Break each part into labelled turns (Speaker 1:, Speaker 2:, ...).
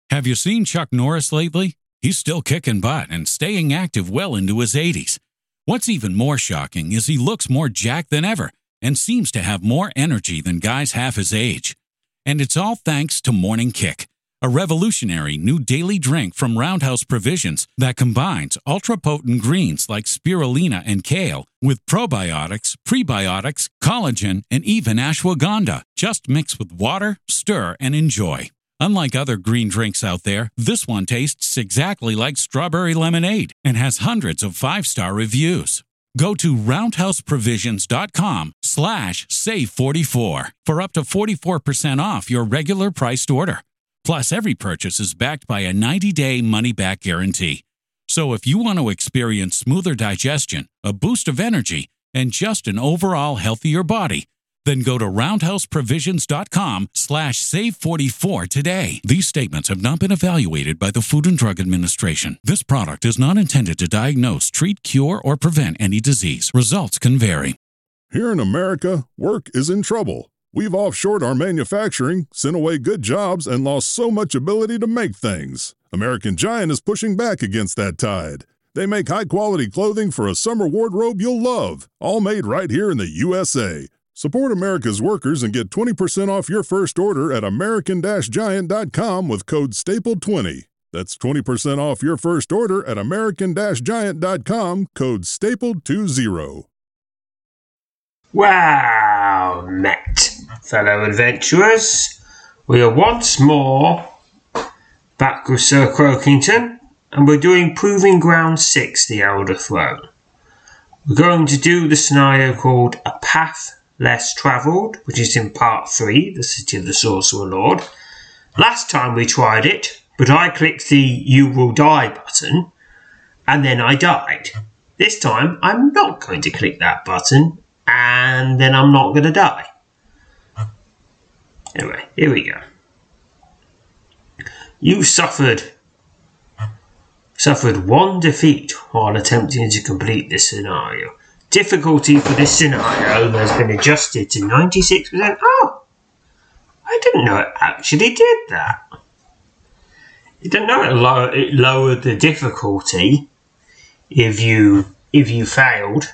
Speaker 1: Have you seen Chuck Norris lately? He's still kicking butt and staying active well into his 80s. What's even more shocking is he looks more jacked than ever and seems to have more energy than guys half his age. And it's all thanks to Morning Kick, a revolutionary new daily drink from Roundhouse Provisions that combines ultra-potent greens like spirulina and kale with probiotics, prebiotics, collagen, and even ashwagandha. Just mix with water, stir, and enjoy. Unlike other green drinks out there, this one tastes exactly like strawberry lemonade and has hundreds of 5-star reviews. Go to roundhouseprovisions.com/save44 for up to 44% off your regular priced order. Plus, every purchase is backed by a 90-day money-back guarantee. So if you want to experience smoother digestion, a boost of energy, and just an overall healthier body, then go to roundhouseprovisions.com/save44 today. These statements have not been evaluated by the Food and Drug Administration. This product is not intended to diagnose, treat, cure, or prevent any disease. Results can vary.
Speaker 2: Here in America, work is in trouble. We've offshored our manufacturing, sent away good jobs, and lost so much ability to make things. American Giant is pushing back against that tide. They make high-quality clothing for a summer wardrobe you'll love, all made right here in the USA. Support America's workers and get 20% off your first order at American-Giant.com with code STAPLE20. That's 20% off your first order at American-Giant.com, code STAPLE20.
Speaker 3: Wow, met, fellow adventurers. We are once more back with Sir Croakington, and we're doing Proving Ground 6, The Elder Throne. We're going to do the scenario called A Path Less Travelled, which is in part 3, the City of the Sorcerer Lord. Last time we tried it, but I clicked the You Will Die button, and then I died. This time, I'm not going to click that button, and then I'm not going to die. Anyway, here we go. You suffered one defeat while attempting to complete this scenario. Difficulty for this scenario has been adjusted to 96%. Oh, I didn't know it actually did that. I didn't know it lowered the difficulty if you failed,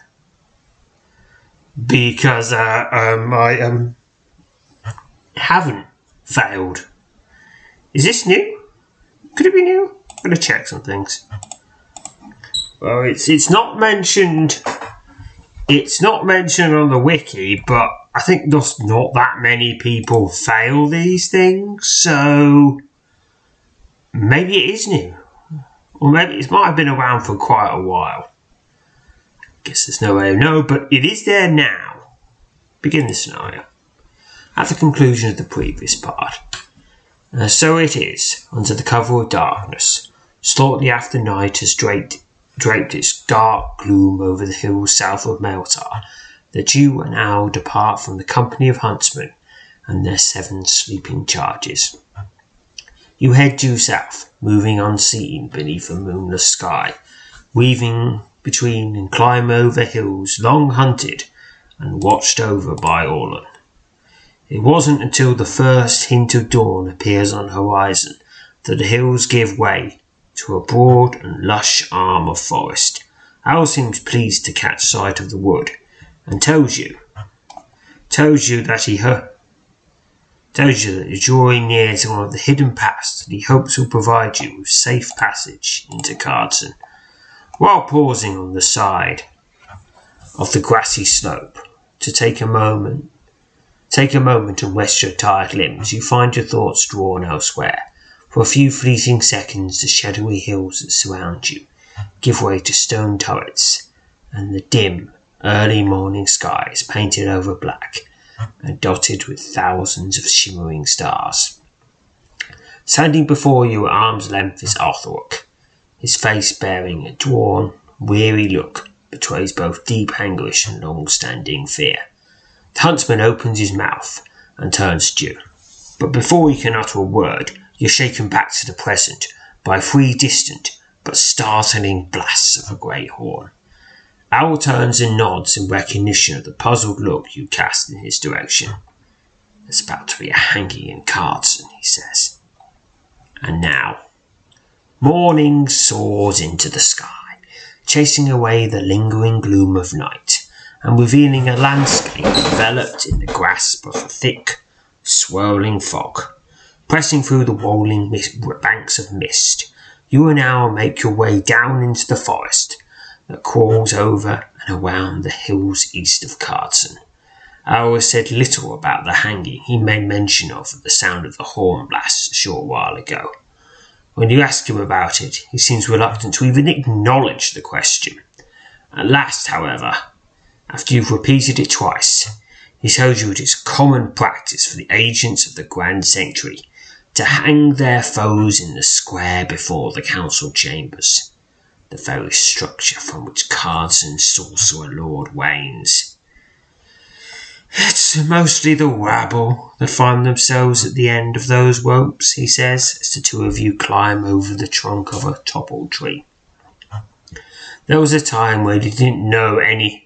Speaker 3: because I haven't failed. Is this new? Could it be new? I'm going to check some things. Well, it's not mentioned. It's not mentioned on the wiki, but I think there's not that many people fail these things, so maybe it is new. Or maybe it might have been around for quite a while. I guess there's no way to know, but it is there now. Begin the scenario. At the conclusion of the previous part. So it is, under the cover of darkness, shortly after night has draped its dark gloom over the hills south of Meltar, that you and Al depart from the company of huntsmen and their 7 sleeping charges. You head due south, moving unseen beneath a moonless sky, weaving between and climb over hills long hunted and watched over by Orlan. It wasn't until the first hint of dawn appears on the horizon that the hills give way to a broad and lush arm of forest. Al seems pleased to catch sight of the wood, and tells you that you're drawing near to one of the hidden paths that he hopes will provide you with safe passage into Cardson. While pausing on the side of the grassy slope to take a moment and rest your tired limbs, you find your thoughts drawn elsewhere. For a few fleeting seconds, the shadowy hills that surround you give way to stone turrets, and the dim, early morning sky is painted over black and dotted with thousands of shimmering stars. Standing before you at arm's length is Arthurok. His face bearing a drawn, weary look betrays both deep anguish and long-standing fear. The huntsman opens his mouth and turns to you, but before he can utter a word, you're shaken back to the present by 3 distant but startling blasts of a great horn. Owl turns and nods in recognition of the puzzled look you cast in his direction. There's about to be a hanging in Cardson, he says. And now, morning soars into the sky, chasing away the lingering gloom of night, and revealing a landscape enveloped in the grasp of a thick, swirling fog. Pressing through the rolling banks of mist, you and Owl make your way down into the forest that crawls over and around the hills east of Cardston. Owl has said little about the hanging he made mention of at the sound of the horn blast a short while ago. When you ask him about it, he seems reluctant to even acknowledge the question. At last, however, after you've repeated it twice, he tells you it is common practice for the agents of the Grand Sanctuary to hang their foes in the square before the council chambers, the very structure from which Cardston's sorcerer lord reigns. It's mostly the rabble that find themselves at the end of those ropes, he says, as the two of you climb over the trunk of a toppled tree. There was a time when we didn't know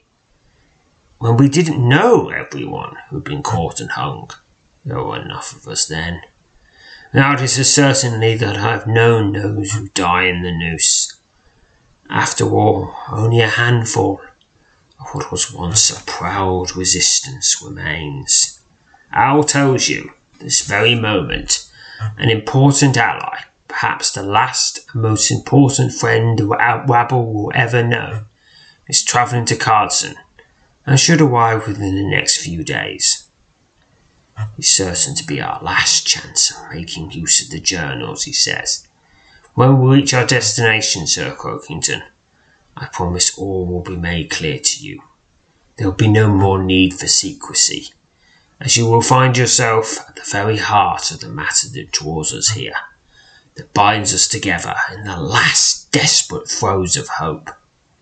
Speaker 3: everyone who'd been caught and hung. There were enough of us then. Now it is certainly that I have known those who die in the noose. After all, only a handful of what was once a proud resistance remains. Owl tells you, this very moment, an important ally, perhaps the last and most important friend the rabble will ever know, is travelling to Cardston and should arrive within the next few days. He's certain to be our last chance of making use of the journals, he says. When we reach our destination, Sir Croakington, I promise all will be made clear to you. There will be no more need for secrecy, as you will find yourself at the very heart of the matter that draws us here, that binds us together in the last desperate throes of hope.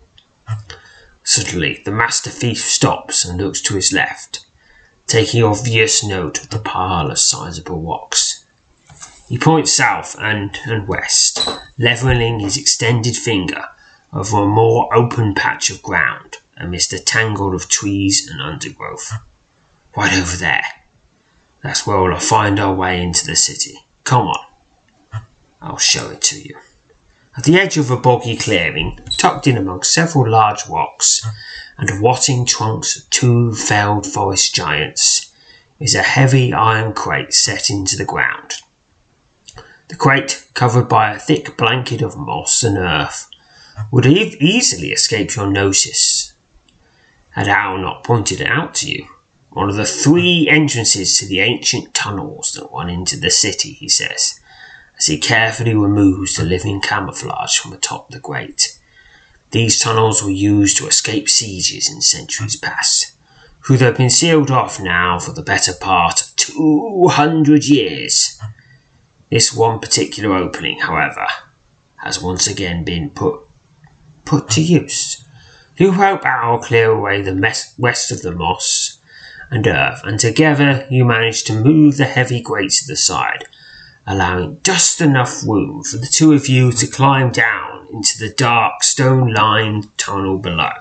Speaker 3: Suddenly, the Master Thief stops and looks to his left, taking obvious note of the pile of sizable rocks. He points south and west, levelling his extended finger over a more open patch of ground amidst a tangle of trees and undergrowth. Right over there. That's where we'll find our way into the city. Come on. I'll show it to you. At the edge of a boggy clearing, tucked in amongst several large rocks and rotting trunks of two felled forest giants, is a heavy iron crate set into the ground. The crate, covered by a thick blanket of moss and earth, would have easily escaped your notice had Owl not pointed it out to you. One of the 3 entrances to the ancient tunnels that run into the city, he says, as he carefully removes the living camouflage from atop the grate. These tunnels were used to escape sieges in centuries past, who have been sealed off now for the better part of 200 years. This one particular opening, however, has once again been put to use. You help Owl clear away the rest of the moss and earth, and together you manage to move the heavy grate to the side, allowing just enough room for the two of you to climb down into the dark stone-lined tunnel below.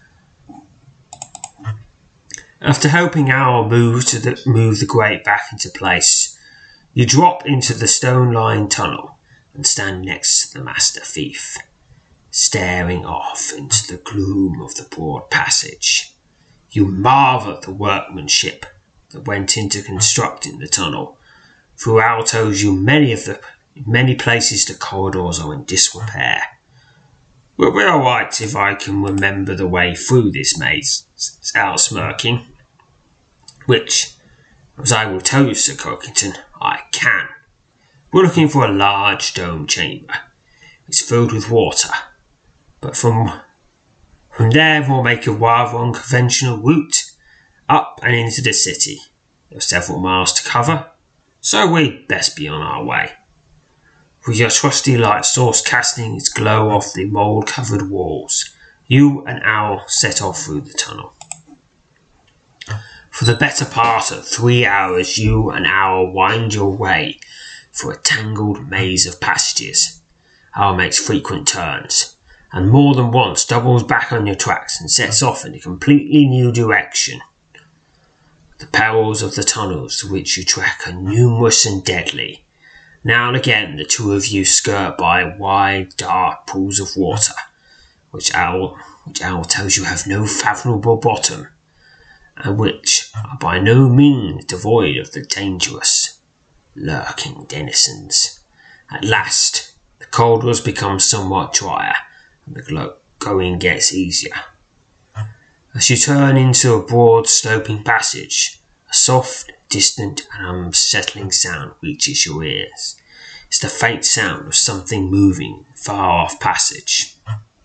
Speaker 3: After helping Owl move the grate back into place, you drop into the stone-lined tunnel and stand next to the Master Thief, staring off into the gloom of the broad passage. You marvel at the workmanship that went into constructing the tunnel. For Owl tells you many places the corridors are in disrepair. We'll be all right if I can remember the way through this maze, says Owl, smirking. Which, as I will tell you, Sir Croakington, I can. We're looking for a large dome chamber. It's filled with water, but from there we'll make a rather unconventional route up and into the city. There are several miles to cover, so we'd best be on our way. With your trusty light source casting its glow off the mould-covered walls, you and Owl set off through the tunnel. For the better part of 3 hours, you and Owl wind your way through a tangled maze of passages. Owl makes frequent turns, and more than once doubles back on your tracks and sets off in a completely new direction. The perils of the tunnels to which you trek are numerous and deadly, Now and again, the two of you skirt by wide, dark pools of water, which Owl tells you have no fathomable bottom, and which are by no means devoid of the dangerous, lurking denizens. At last, the corridors become somewhat drier, and the going gets easier. As you turn into a broad, sloping passage, a soft, distant, and unsettling sound reaches your ears. It's the faint sound of something moving far off passage.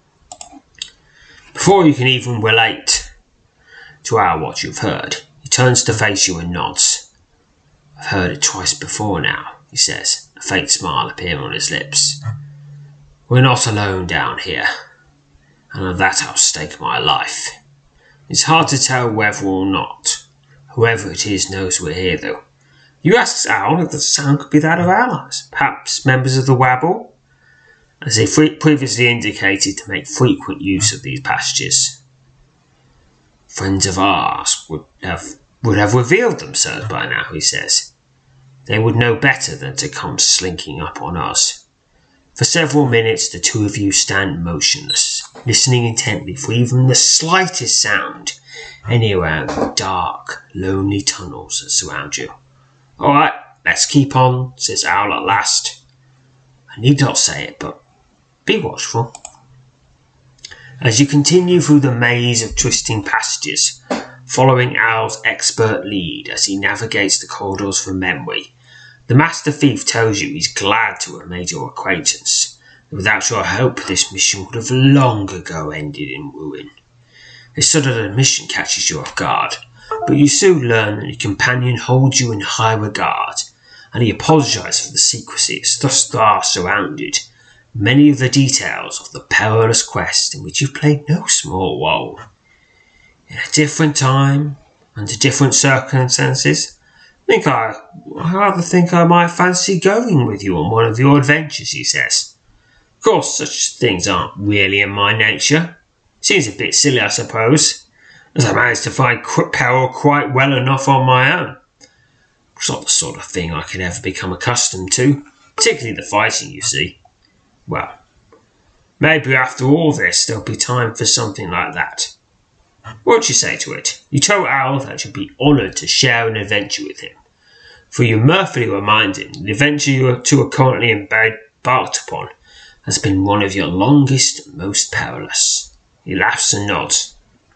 Speaker 3: Before you can even relate to what you've heard, he turns to face you and nods. I've heard it twice before now, he says, a faint smile appearing on his lips. We're not alone down here, and on that I'll stake my life. It's hard to tell whether or not. Whoever it is knows we're here, though. You asked Owl if the sound could be that of allies, perhaps members of the Wabble, as they previously indicated to make frequent use of these passages. Friends of ours would have revealed themselves by now, he says. They would know better than to come slinking up on us. For several minutes the two of you stand motionless, listening intently for even the slightest sound anywhere in the dark, lonely tunnels that surround you. All right, let's keep on, says Owl at last. I need not say it, but be watchful. As you continue through the maze of twisting passages, following Owl's expert lead as he navigates the corridors from memory, the Master Thief tells you he's glad to have made your acquaintance. Without your help, this mission would have long ago ended in ruin. This sudden admission catches you off guard, but you soon learn that your companion holds you in high regard, and he apologises for the secrecy that's thus far surrounded many of the details of the perilous quest in which you've played no small role. In a different time, under different circumstances, I rather think I might fancy going with you on one of your adventures, he says. Of course, such things aren't really in my nature. Seems a bit silly, I suppose, as I managed to find peril quite well enough on my own. It's not the sort of thing I could ever become accustomed to, particularly the fighting, you see. Well, maybe after all this there'll be time for something like that. What'd you say to it? You told Owl that you'd be honoured to share an adventure with him, for you mirthfully remind him the adventure you two are currently embarked upon has been one of your longest and most perilous. He laughs and nods.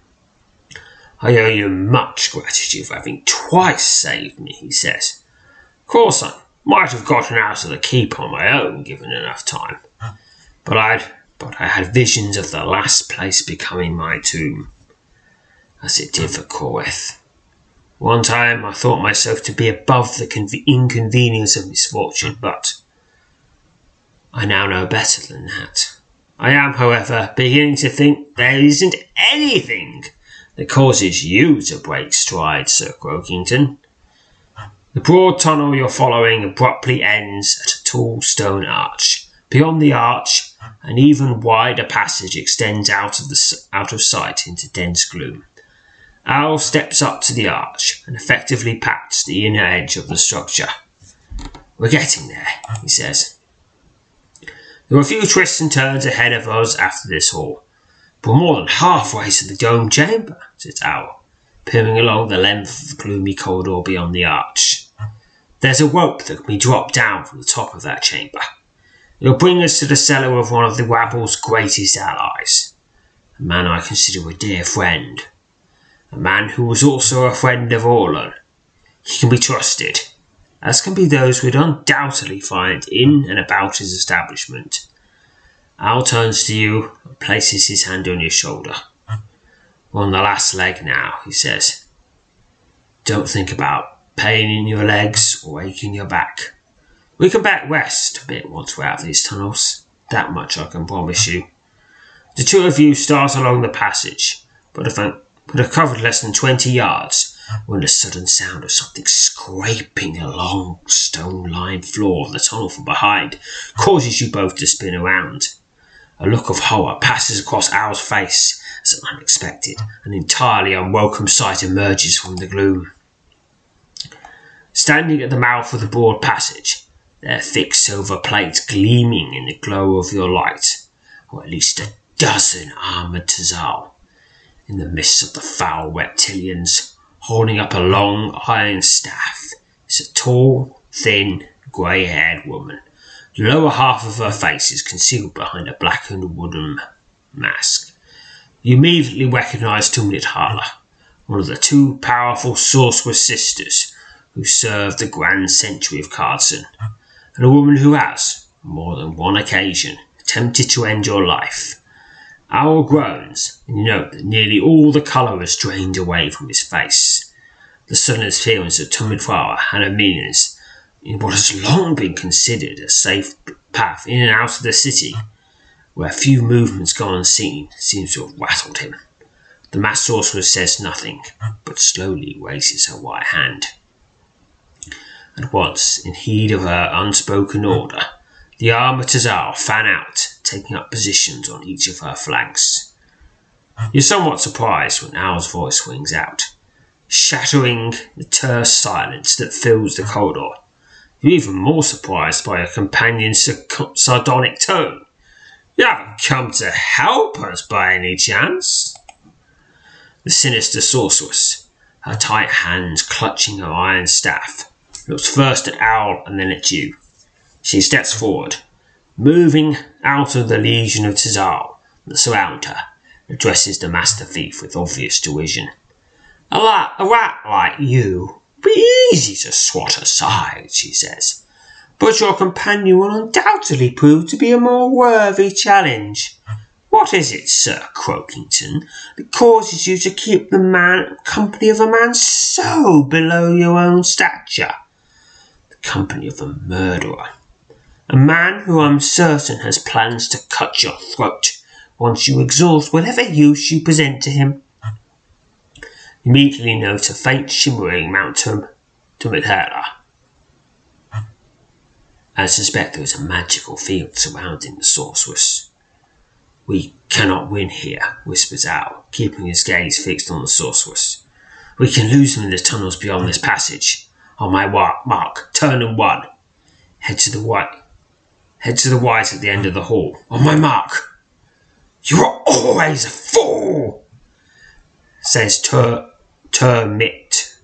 Speaker 3: I owe you much gratitude for having twice saved me, he says. Of course I might have gotten out of the keep on my own, given enough time, but I had visions of the last place becoming my tomb, as it did for Corwith. One time I thought myself to be above the inconvenience of misfortune, but I now know better than that. I am, however, beginning to think there isn't anything that causes you to break stride, Sir Croakington. The broad tunnel you're following abruptly ends at a tall stone arch. Beyond the arch, an even wider passage extends out of sight into dense gloom. Owl steps up to the arch and effectively pats the inner edge of the structure. We're getting there, he says. There are a few twists and turns ahead of us after this hall, but we're more than halfway to the dome chamber, says Owl, peering along the length of the gloomy corridor beyond the arch. There's a rope that can be dropped down from the top of that chamber. It'll bring us to the cellar of one of the Wabble's greatest allies, a man I consider a dear friend, a man who was also a friend of Orlon. He can be trusted, as can be those we'd undoubtedly find in and about his establishment. Owl turns to you and places his hand on your shoulder. We're on the last leg now, he says. Don't think about pain in your legs or ache in your back. We can back west a bit once we're out of these tunnels. That much I can promise you. The two of you start along the passage, but have covered less than 20 yards when a sudden sound of something scraping along the stone-lined floor of the tunnel from behind causes you both to spin around. A look of horror passes across Owl's face as an unexpected and entirely unwelcome sight emerges from the gloom. Standing at the mouth of the broad passage, their thick silver plates gleaming in the glow of your light, or at least a dozen armoured Tazal, in the midst of the foul reptilians, holding up a long iron staff, is a tall, thin, grey-haired woman. The lower half of her face is concealed behind a blackened wooden mask. You immediately recognise Tumnit Hala, one of the two powerful sorceress sisters who served the Grand Sentry of Cardson, and a woman who has, on more than one occasion, attempted to end your life. Owl groans, and you note that nearly all the colour has drained away from his face. The sudden appearance of Tumnit Hala and her minions in what has long been considered a safe path in and out of the city, where few movements go unseen, seems to have rattled him. The masked sorceress says nothing, but slowly raises her white hand. At once, in heed of her unspoken order, the armoured Tazal fan out, taking up positions on each of her flanks. You're somewhat surprised when Owl's voice rings out, shattering the terse silence that fills the corridor. You're even more surprised by your companion's sardonic tone. You haven't come to help us by any chance? The sinister sorceress, her tight hands clutching her iron staff, looks first at Owl and then at you. She steps forward, moving out of the legion of Tazal that surround her, addresses the master thief with obvious derision. A rat like you be easy to swat aside, she says, but your companion will undoubtedly prove to be a more worthy challenge. What is it, Sir Croakington, that causes you to keep the company of a man so below your own stature? The company of a murderer. A man who I'm certain has plans to cut your throat once you exhaust whatever use you present to him. Immediately note a faint shimmering Mount Tumithera. I suspect there is a magical field surrounding the sorceress. We cannot win here, whispers Owl, keeping his gaze fixed on the sorceress. We can lose him in the tunnels beyond this passage. On my mark, turn and one. Head to the right at the end of the hall. On my mark. You are always a fool, says Termit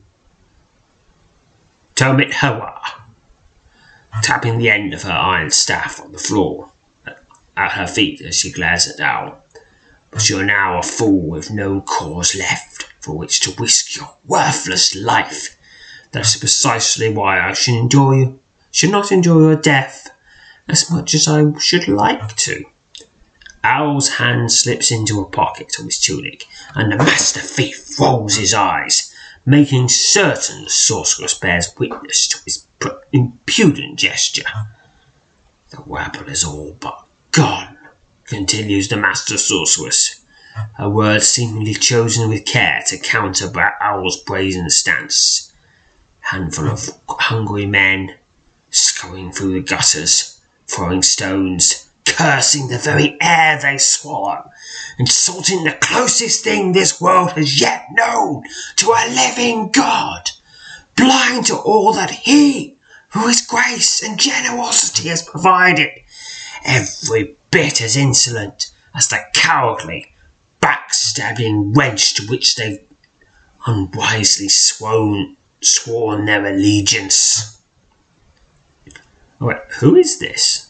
Speaker 3: Hawa, tapping the end of her iron staff on the floor at her feet as she glares at Owl. But you are now a fool with no cause left for which to risk your worthless life. That's precisely why I should not enjoy your death as much as I should like to. Owl's hand slips into a pocket of his tunic, and the master thief rolls his eyes, making certain the sorceress bears witness to his impudent gesture. The rabble is all but gone, continues the master sorceress, her words seemingly chosen with care to counter Owl's brazen stance. Handful of hungry men, scurrying through the gutters, throwing stones, cursing the very air they swallow, insulting the closest thing this world has yet known to a living God, blind to all that He, who His grace and generosity has provided, every bit as insolent as the cowardly, backstabbing wench to which they've unwisely sworn their allegiance. Wait, who is this?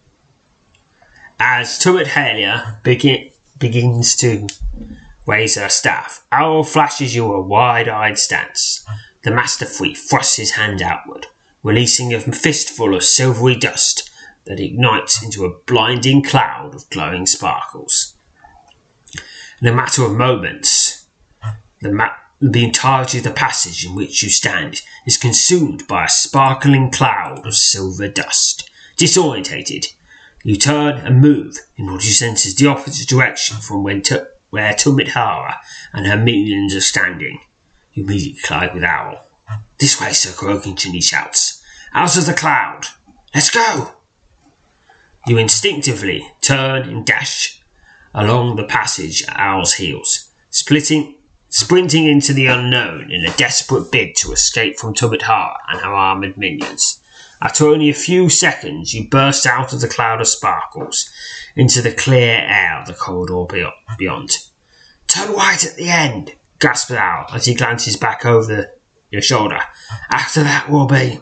Speaker 3: As Tumithera begins to raise her staff, Owl flashes you a wide-eyed stance. The master thief thrusts his hand outward, releasing a fistful of silvery dust that ignites into a blinding cloud of glowing sparkles. In a matter of moments, the entirety of the passage in which you stand is consumed by a sparkling cloud of silver dust. Disorientated, you turn and move in what you sense is the opposite direction from where Tumithera and her minions are standing. You immediately collide with Owl. This way, Sir Croakington, he shouts. Out of the cloud! Let's go! You instinctively turn and dash along the passage at Owl's heels, sprinting into the unknown in a desperate bid to escape from Tumithera and her armoured minions. After only a few seconds, you burst out of the cloud of sparkles into the clear air of the corridor beyond. "Turn white at the end," gasped Owl as he glances back over your shoulder. "After that will be..."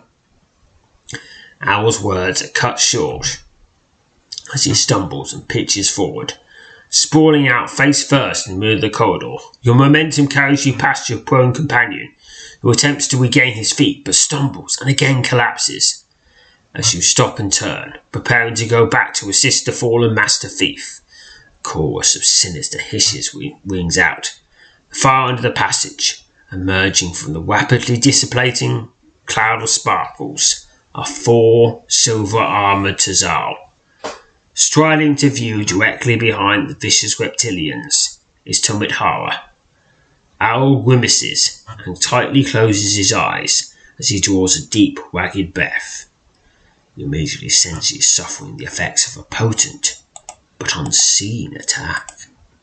Speaker 3: Owl's words are cut short as he stumbles and pitches forward, sprawling out face first in the middle of the corridor. Your momentum carries you past your prone companion, who attempts to regain his feet but stumbles and again collapses. As you stop and turn, preparing to go back to assist the fallen Master Thief, a chorus of sinister hisses rings out. Far under the passage, emerging from the rapidly dissipating cloud of sparkles, are 4 silver-armoured Tazal. Striding to view directly behind the vicious reptilians is Tomithara. Owl grimaces and tightly closes his eyes as he draws a deep, ragged breath. You immediately sense he is suffering the effects of a potent but unseen attack.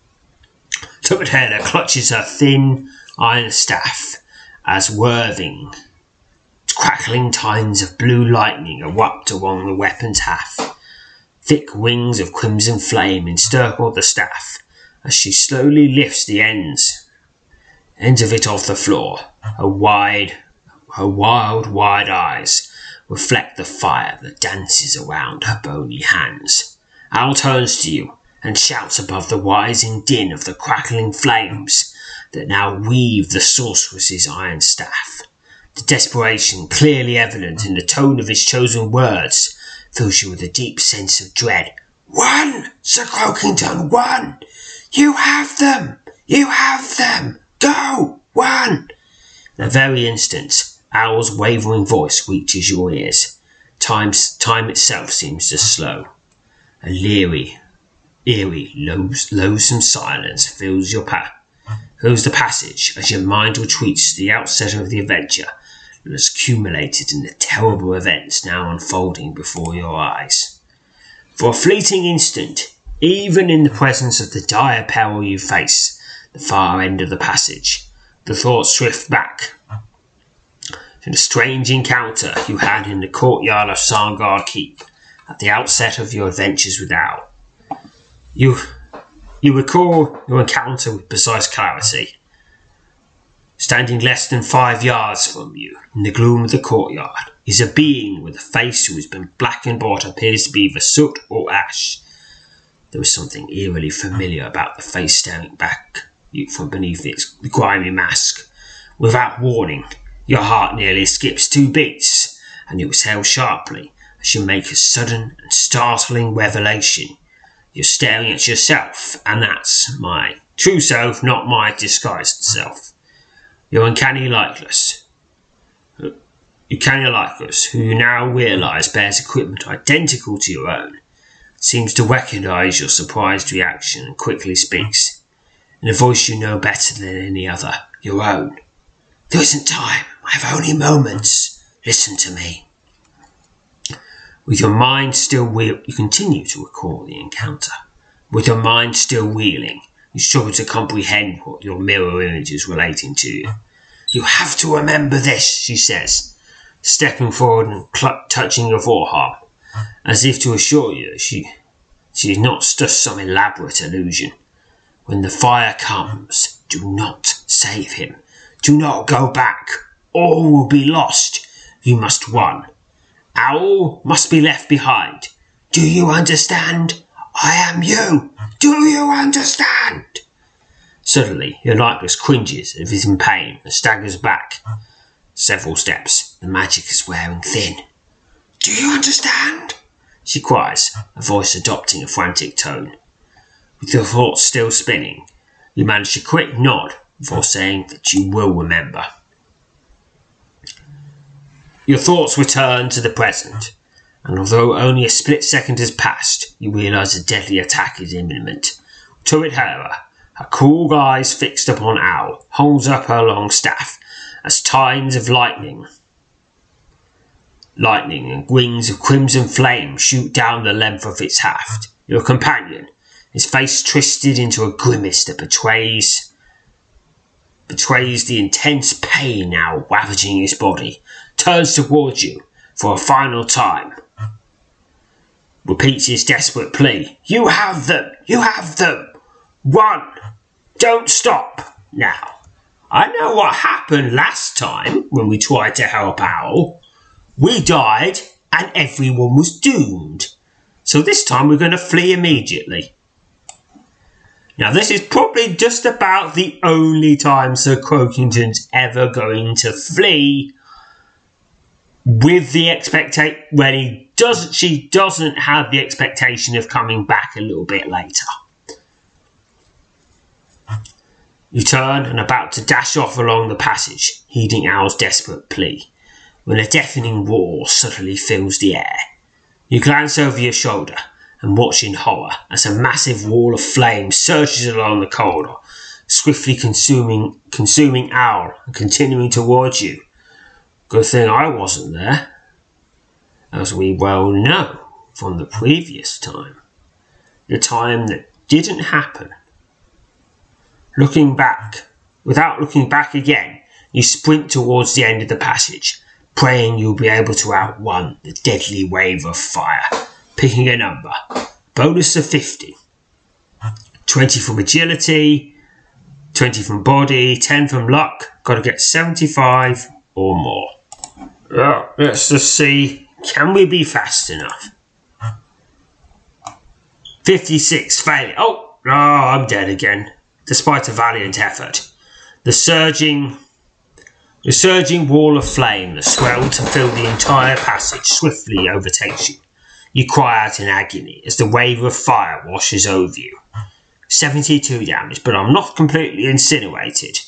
Speaker 3: Tomithara clutches her thin iron staff as whirling, crackling tines of blue lightning erupt along the weapon's haft. Thick wings of crimson flame encircle the staff as she slowly lifts the ends of it off the floor. Her wild, wide eyes reflect the fire that dances around her bony hands. Owl turns to you and shouts above the rising din of the crackling flames that now weave the sorceress's iron staff. The desperation clearly evident in the tone of his chosen words fills you with a deep sense of dread. "One, Sir Croakington, one! You have them! You have them! Go! One!" In a very instant, Owl's wavering voice reaches your ears. Time itself seems to slow. A eerie, loathsome silence fills the passage as your mind retreats to the outset of the adventure that has accumulated in the terrible events now unfolding before your eyes. For a fleeting instant, even in the presence of the dire peril you face, the far end of the passage, the thoughts drift back to the strange encounter you had in the courtyard of Sarngard Keep at the outset of your adventures with Owl. You recall your encounter with precise clarity. Standing less than 5 yards from you, in the gloom of the courtyard, is a being with a face who has been blackened by what appears to be either soot or ash. There is something eerily familiar about the face staring back from beneath its grimy mask. Without warning, your heart nearly skips 2 beats, and you exhale sharply as you make a sudden and startling revelation. You're staring at yourself, and that's my true self, not my disguised self. Your uncanny likeness, who you now realise bears equipment identical to your own, seems to recognise your surprised reaction and quickly speaks, in a voice you know better than any other, your own. "There isn't time. I have only moments. Listen to me." With your mind still you continue to recall the encounter. With your mind still reeling, you struggle to comprehend what your mirror image is relating to you. "You have to remember this," she says, stepping forward and touching your forearm, as if to assure you she is not just some elaborate illusion. "When the fire comes, do not save him. Do not go back. All will be lost. You must run. Owl must be left behind. Do you understand? I am you. Do you understand?" Suddenly, your likeness cringes as if it's in pain and staggers back several steps. The magic is wearing thin. "Do you understand?" she cries, her voice adopting a frantic tone. With your thoughts still spinning, you manage a quick nod before saying that you will remember. Your thoughts return to the present, and although only a split second has passed, you realise a deadly attack is imminent. Tomithara, her cool eyes fixed upon Owl, holds up her long staff as tines of lightning and wings of crimson flame shoot down the length of its haft. Your companion, his face twisted into a grimace that betrays the intense pain now ravaging his body, turns towards you, for a final time. Repeats his desperate plea. You have them! You have them! Run! Don't stop! Now, I know what happened last time when we tried to help Owl. We died and everyone was doomed. So this time we're going to flee immediately. Now this is probably just about the only time Sir Croakington's ever going to flee with the expectation when she doesn't have the expectation of coming back a little bit later. You turn and about to dash off along the passage, heeding Owl's desperate plea, when a deafening roar suddenly fills the air. You glance over your shoulder and watch in horror as a massive wall of flame surges along the corridor, swiftly consuming Owl and continuing towards you. Good thing I wasn't there, as we well know from the previous time. The time that didn't happen. Without looking back again, you sprint towards the end of the passage, praying you'll be able to outrun the deadly wave of fire. Picking a number. Bonus of 50. 20 from agility, 20 from body, 10 from luck. Got to get 75 or more. Well, let's just see. Can we be fast enough? 56. Failure. Oh, I'm dead again. Despite a valiant effort. The surging wall of flame that swelled to fill the entire passage swiftly overtakes you. You cry out in agony as the wave of fire washes over you. 72 damage, but I'm not completely incinerated.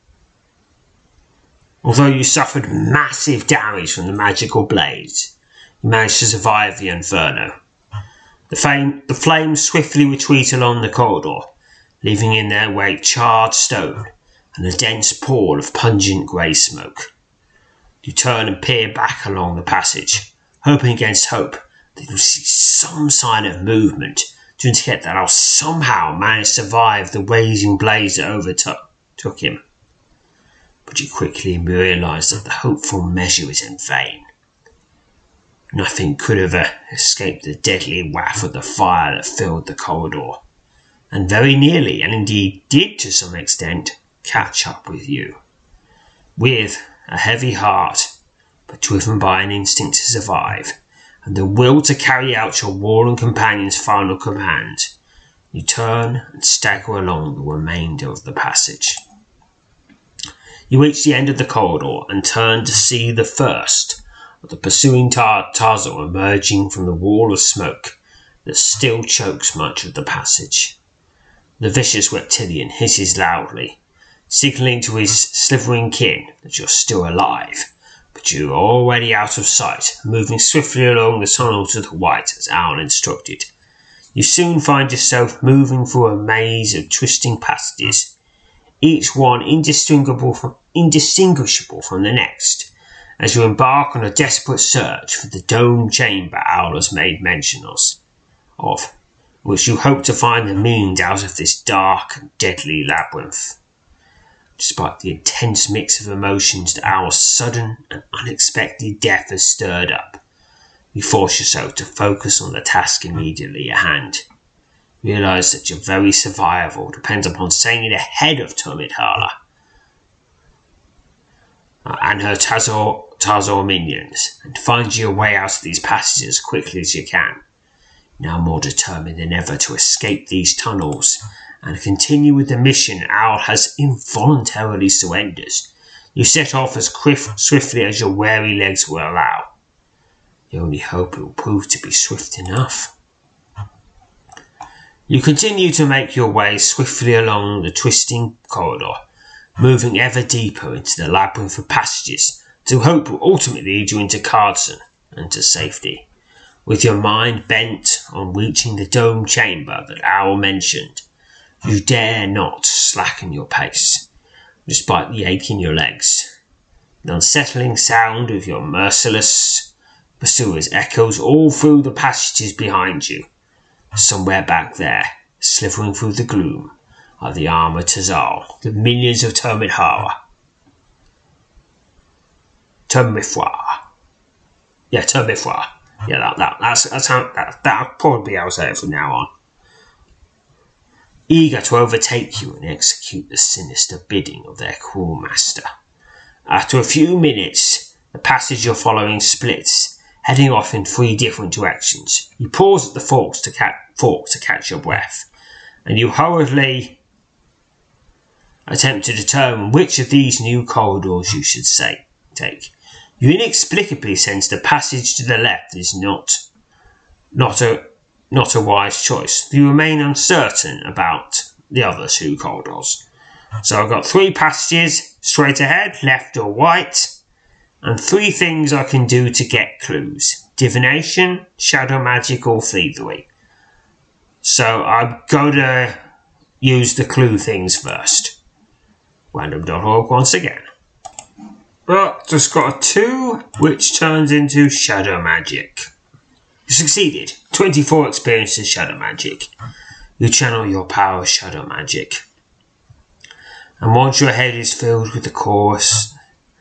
Speaker 3: Although you suffered massive damage from the magical blades, you managed to survive the inferno. The flames swiftly retreat along the corridor, leaving in their wake charred stone and a dense pall of pungent grey smoke. You turn and peer back along the passage, hoping against hope that you'll see some sign of movement to indicate that I'll somehow manage to survive the blazing blaze that overtook him. But you quickly realise that the hopeful measure is in vain. Nothing could have escaped the deadly waft of the fire that filled the corridor, and very nearly, and indeed did to some extent, catch up with you. With a heavy heart, but driven by an instinct to survive, and the will to carry out your warring companion's final command, you turn and stagger along the remainder of the passage. You reach the end of the corridor and turn to see the first of the pursuing Tarzan emerging from the wall of smoke that still chokes much of the passage. The vicious reptilian hisses loudly, signalling to his slithering kin that you're still alive, but you are already out of sight, moving swiftly along the tunnel to the right as Owl instructed. You soon find yourself moving through a maze of twisting passages, each one indistinguishable from the next, as you embark on a desperate search for the dome chamber Owl has made mention of, which you hope to find the means out of this dark and deadly labyrinth. Despite the intense mix of emotions that Owl's sudden and unexpected death has stirred up, you force yourself to focus on the task immediately at hand. Realise that your very survival depends upon staying ahead of Termit Hala and her Tazor minions, and find your way out of these passages as quickly as you can. Now more determined than ever to escape these tunnels and continue with the mission Owl has involuntarily surrendered, you set off as swiftly as your weary legs will allow. You only hope it will prove to be swift enough. You continue to make your way swiftly along the twisting corridor, moving ever deeper into the labyrinth of passages to hope will ultimately lead you into Cardson and to safety, with your mind bent on reaching the dome chamber that Owl mentioned. You dare not slacken your pace, despite the ache in your legs. The unsettling sound of your merciless pursuers echoes all through the passages behind you. Somewhere back there, slithering through the gloom, are the armoured Tazal, the minions of Termithra. Tomifra. Yeah, that'll probably be how I say it from now on. Eager to overtake you and execute the sinister bidding of their cruel master. After a few minutes, the passage you're following splits, heading off in 3 different directions. You pause at the fork to catch your breath, and you hurriedly attempt to determine which of these new corridors you should take. You inexplicably sense the passage to the left is not a wise choice. You remain uncertain about the other 2 corridors. So I've got 3 passages straight ahead, left or right, and 3 things I can do to get clues: divination, shadow magic, or thievery. So I'm going to use the clue things first. Random.org once again. Well, just got a 2, which turns into shadow magic. You succeeded. 24 experience in shadow magic. You channel your power of shadow magic. And once your head is filled with the chorus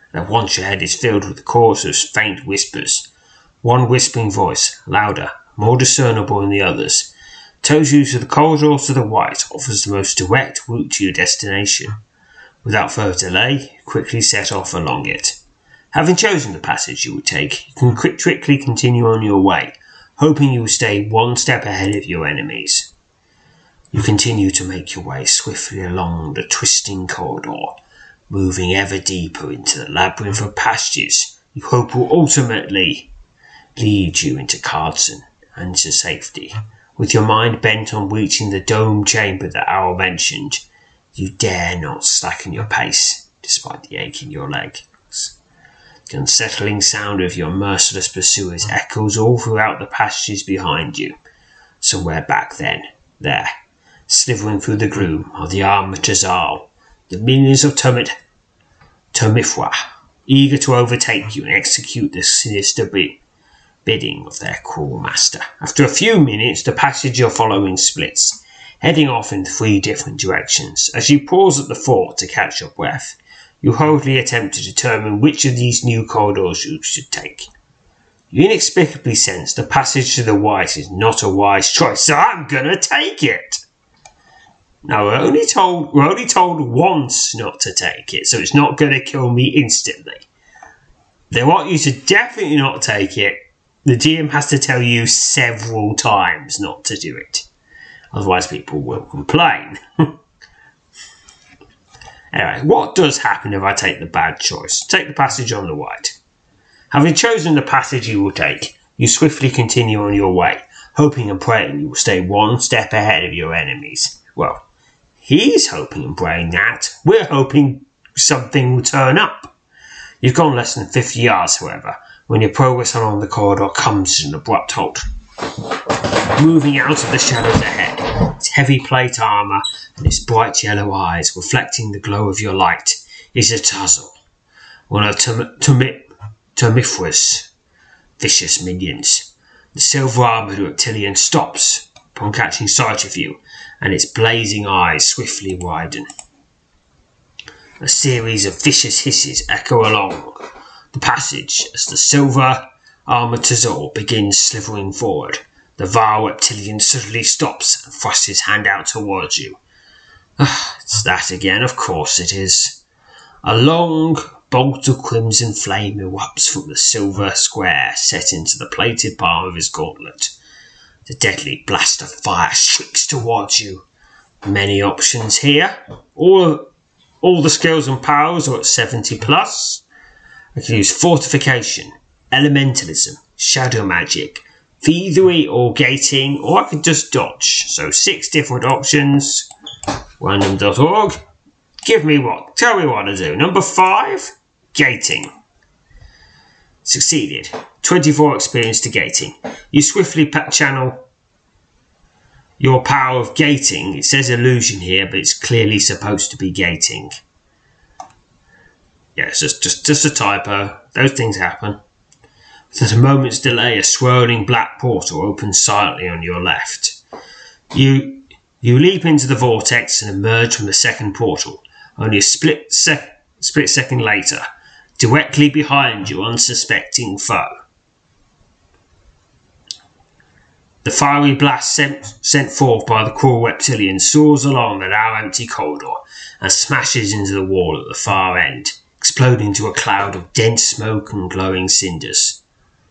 Speaker 3: of faint whispers, one whispering voice, louder, more discernible than the others, tells you to the corridor to the right offers the most direct route to your destination. Without further delay, you quickly set off along it. Having chosen the passage you will take, you can quickly continue on your way, hoping you will stay 1 step ahead of your enemies. You continue to make your way swiftly along the twisting corridor, moving ever deeper into the labyrinth of passages you hope will ultimately lead you into Cardson and to safety. With your mind bent on reaching the dome chamber that Owl mentioned, you dare not slacken your pace, despite the ache in your legs. The unsettling sound of your merciless pursuers echoes all throughout the passages behind you. Somewhere back there, slithering through the gloom, are the Armatazal, the minions of Tomifra, eager to overtake you and execute the sinister bidding of their cruel master. After a few minutes, the passage you're following splits, heading off in 3 different directions. As you pause at the fort to catch your breath, you hurriedly attempt to determine which of these new corridors you should take. You inexplicably sense the passage to the right is not a wise choice, so I'm gonna take it. Now, we're only told once not to take it, so it's not gonna kill me instantly. They want you to definitely not take it. The GM has to tell you several times not to do it. Otherwise, people will complain. Anyway, what does happen if I take the bad choice? Take the passage on the right. Having chosen the passage you will take, you swiftly continue on your way, hoping and praying you will stay 1 step ahead of your enemies. Well, he's hoping and praying that. We're hoping something will turn up. You've gone less than 50 yards, however, when your progress along the corridor comes to an abrupt halt. Moving out of the shadows ahead, its heavy plate armour and its bright yellow eyes reflecting the glow of your light, is a Tuzzle, one of Tomifra's vicious minions. The silver-armoured reptilian stops upon catching sight of you, and its blazing eyes swiftly widen. A series of vicious hisses echo along the passage as the silver-armoured Tuzzle begins slithering forward. The vile reptilian suddenly stops and thrusts his hand out towards you. It's that again, of course it is. A long bolt of crimson flame erupts from the silver square set into the plated palm of his gauntlet. The deadly blast of fire streaks towards you. Many options here. All the skills and powers are at 70 plus. I can use fortification, elementalism, shadow magic, thievery or gating, or I could just dodge. So 6 different options. Random.org. Tell me what to do. Number 5, gating. Succeeded. 24 experience to gating. You swiftly channel your power of gating. It says illusion here, but it's clearly supposed to be gating. Yeah, it's just a typo. Those things happen. Without a moment's delay, a swirling black portal opens silently on your left. You leap into the vortex and emerge from the second portal, only a split second later, directly behind your unsuspecting foe. The fiery blast sent forth by the cruel reptilian soars along the now empty corridor and smashes into the wall at the far end, exploding into a cloud of dense smoke and glowing cinders.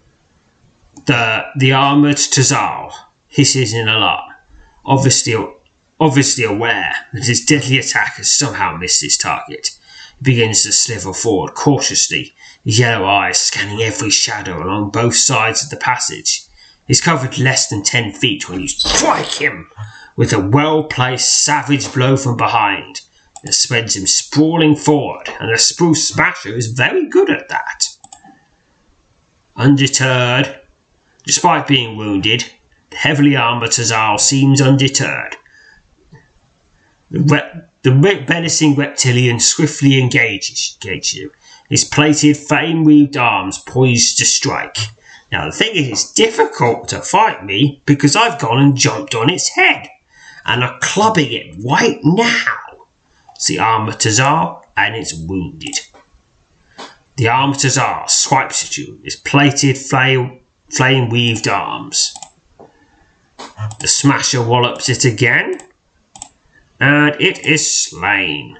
Speaker 3: The armoured Tazal hisses in alarm, obviously aware that his deadly attack has somehow missed his target. He begins to slither forward cautiously, his yellow eyes scanning every shadow along both sides of the passage. He's covered less than 10 feet when you strike him with a well-placed savage blow from behind that sends him sprawling forward, and the Spruce Smasher is very good at that. Undeterred, despite being wounded, the heavily armoured Tazal seems undeterred. The menacing reptilian swiftly engages you, his plated, flame-weaved arms poised to strike. Now, the thing is, it's difficult to fight me because I've gone and jumped on its head and are clubbing it right now. It's the armoured Tazal, and it's wounded. The armoured Tazal swipes at you, his plated, flame-weaved arms. The Smasher wallops it again, and it is slain.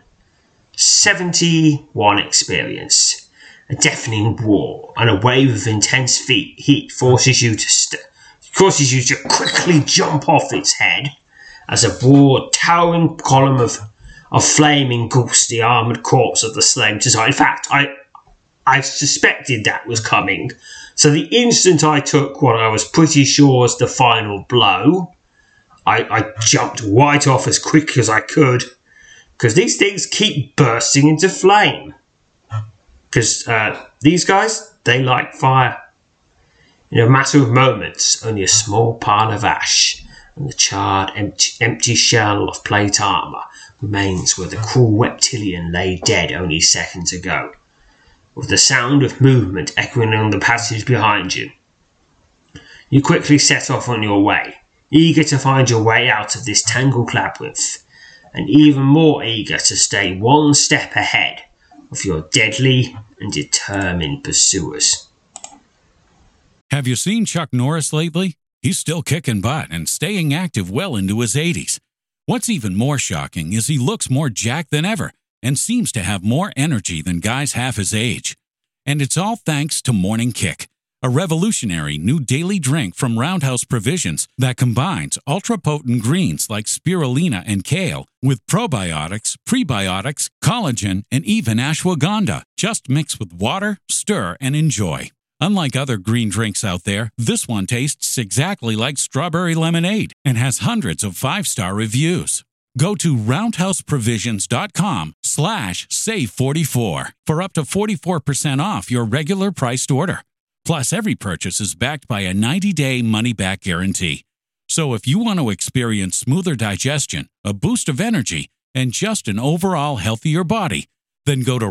Speaker 3: 71 experience. A deafening roar and a wave of intense heat forces you to quickly jump off its head as a broad, towering column of flame engulfs the armoured corpse of the slain Tazal. In fact, I suspected that was coming, so the instant I took what I was pretty sure was the final blow, I jumped right off as quick as I could, because these things keep bursting into flame. Because these guys, they like fire. In a matter of moments, only a small pile of ash and the charred, empty shell of plate armour remains where the cruel reptilian lay dead only seconds ago, with the sound of movement echoing on the passage behind you. You quickly set off on your way, eager to find your way out of this tangled labyrinth, and even more eager to stay one step ahead of your deadly and determined pursuers.
Speaker 1: Have you seen Chuck Norris lately? He's still kicking butt and staying active well into his 80s. What's even more shocking is he looks more jacked than ever and seems to have more energy than guys half his age. And it's all thanks to Morning Kick, a revolutionary new daily drink from Roundhouse Provisions that combines ultra-potent greens like spirulina and kale with probiotics, prebiotics, collagen, and even ashwagandha. Just mix with water, stir, and enjoy. Unlike other green drinks out there, this one tastes exactly like strawberry lemonade and has hundreds of 5-star reviews. Go to roundhouseprovisions.com/save44 for up to 44% off your regular priced order. Plus, every purchase is backed by a 90-day money-back guarantee. So if you want to experience smoother digestion, a boost of energy, and just an overall healthier body, then go to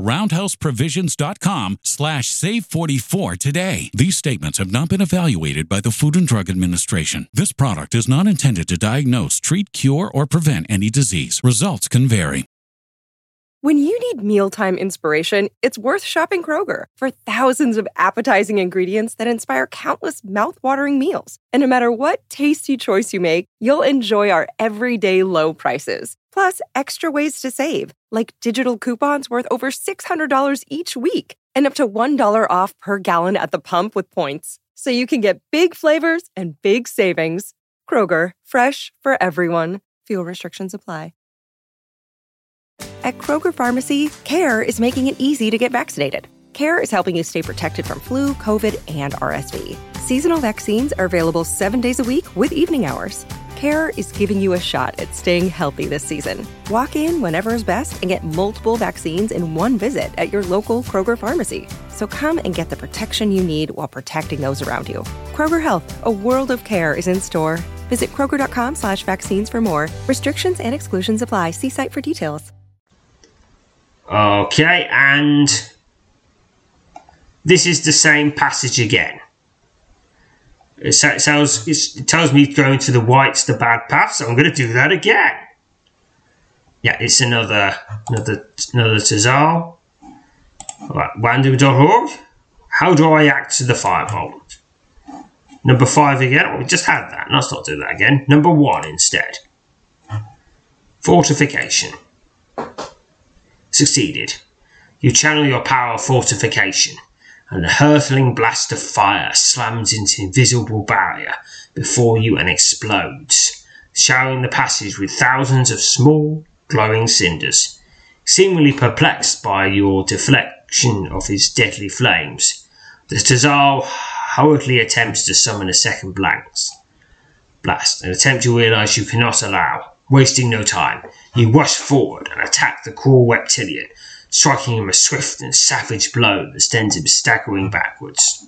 Speaker 1: roundhouseprovisions.com/save44 today. These statements have not been evaluated by the Food and Drug Administration. This product is not intended to diagnose, treat, cure, or prevent any disease. Results can vary.
Speaker 4: When you need mealtime inspiration, it's worth shopping Kroger for thousands of appetizing ingredients that inspire countless mouth-watering meals. And no matter what tasty choice you make, you'll enjoy our everyday low prices. Plus, extra ways to save, like digital coupons worth over $600 each week and up to $1 off per gallon at the pump with points. So you can get big flavors and big savings. Kroger, fresh for everyone. Fuel restrictions apply. At Kroger Pharmacy, CARE is making it easy to get vaccinated. CARE is helping you stay protected from flu, COVID, and RSV. Seasonal vaccines are available 7 days a week with evening hours. CARE is giving you a shot at staying healthy this season. Walk in whenever is best and get multiple vaccines in one visit at your local Kroger pharmacy. So come and get the protection you need while protecting those around you. Kroger Health, a world of care is in store. Visit Kroger.com/vaccines for more. Restrictions and exclusions apply. See site for details.
Speaker 3: Okay, and this is the same passage again. It tells me going to the white's the bad path, so I'm going to do that again. Yeah, it's another Tazal. All right, random.org. How do I act to the firebolt? Number 5 again. Oh, we just had that. Let's not do that again. Number 1 instead. Fortification. Succeeded. You channel your power of fortification, and a hurtling blast of fire slams into invisible barrier before you and explodes, showering the passage with thousands of small, glowing cinders. Seemingly perplexed by your deflection of his deadly flames, the Tazal hurriedly attempts to summon a second blast, an attempt you realise you cannot allow. Wasting no time, you rush forward and attack the cruel reptilian, striking him a swift and savage blow that sends him staggering backwards.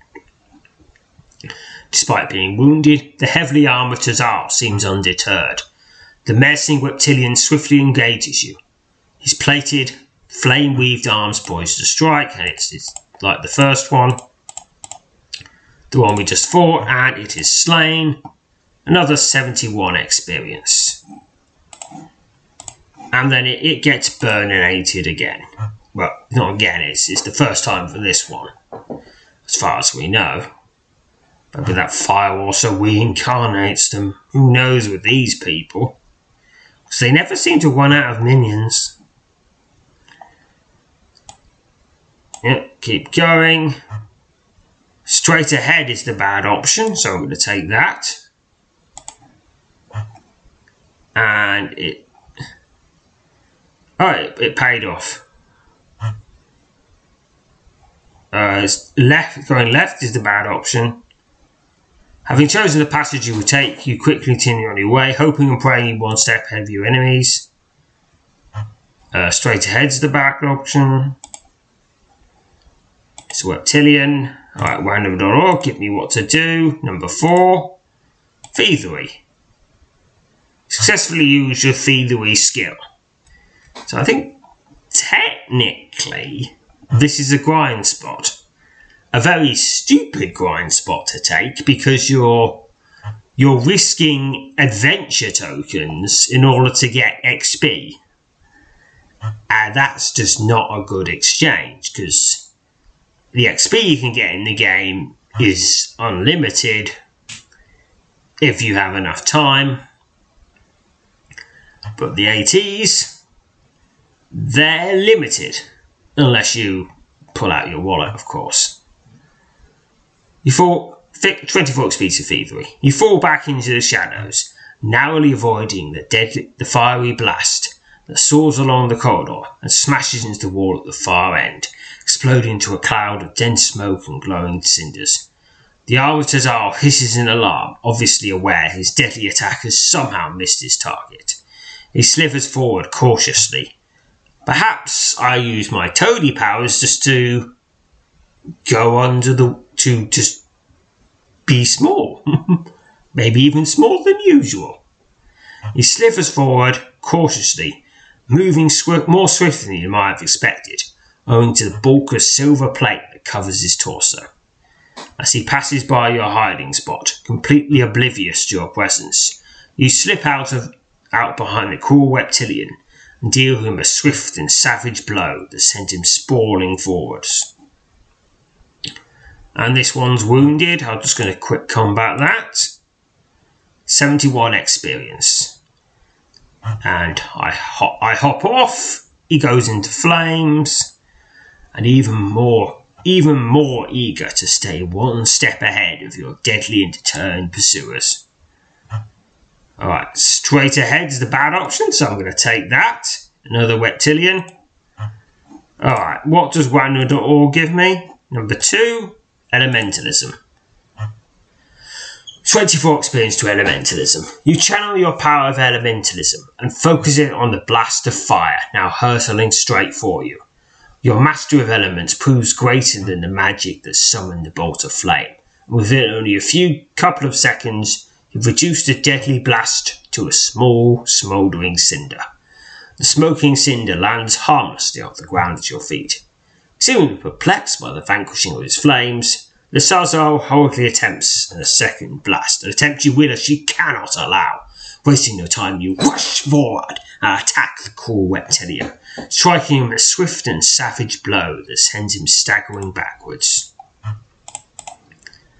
Speaker 3: Despite being wounded, the heavily armoured Tazal seems undeterred. The menacing reptilian swiftly engages you. His plated, flame-weaved arms poised to strike, and it's like the first one, the one we just fought, and it is slain. Another 71 experience. And then it gets burninated again. Well, not again, it's the first time for this one, as far as we know. Maybe that fire also reincarnates them. Who knows with these people? Because they never seem to run out of minions. Yep, keep going. Straight ahead is the bad option, so I'm going to take that. And it paid off. Going left is the bad option. Having chosen the passage you would take, you quickly continue on your way, hoping and praying you one step ahead of your enemies. Straight ahead is the bad option. It's reptilian. Alright, random.org, give me what to do. Number 4, thievery. Successfully use your thievery skill. So I think technically this is a grind spot. A very stupid grind spot to take because you're risking adventure tokens in order to get XP. And that's just not a good exchange because the XP you can get in the game is unlimited if you have enough time. But the ATs, they're limited, unless you pull out your wallet, of course. You fall 24 XP to thievery. You fall back into the shadows, narrowly avoiding the fiery blast that soars along the corridor and smashes into the wall at the far end, exploding into a cloud of dense smoke and glowing cinders. The armored Tazal hisses in alarm, obviously aware his deadly attack has somehow missed his target. He slithers forward cautiously. Perhaps I use my toady powers just to go to just be small. Maybe even smaller than usual. He slithers forward cautiously, moving more swiftly than you might have expected, owing to the bulk of silver plate that covers his torso. As he passes by your hiding spot, completely oblivious to your presence, you slip out behind the cruel reptilian and deal him a swift and savage blow that sends him sprawling forwards. And this one's wounded. I'm just going to quick combat that. 71 experience. And I hop off. He goes into flames. And even more eager to stay one step ahead of your deadly and determined pursuers. Alright, straight ahead's the bad option, so I'm going to take that. Another reptilian. Alright, what does random.org give me? Number 2, elementalism. 24 experience to elementalism. You channel your power of elementalism and focus it on the blast of fire now hurtling straight for you. Your mastery of elements proves greater than the magic that summoned the bolt of flame. Within only a couple of seconds, you've reduced the deadly blast to a small, smouldering cinder. The smoking cinder lands harmlessly off the ground at your feet. Seemingly perplexed by the vanquishing of his flames, the Tazal hurriedly attempts a second blast, an attempt you realize she cannot allow. Wasting no time, you rush forward and attack the cruel reptilian, striking him a swift and savage blow that sends him staggering backwards.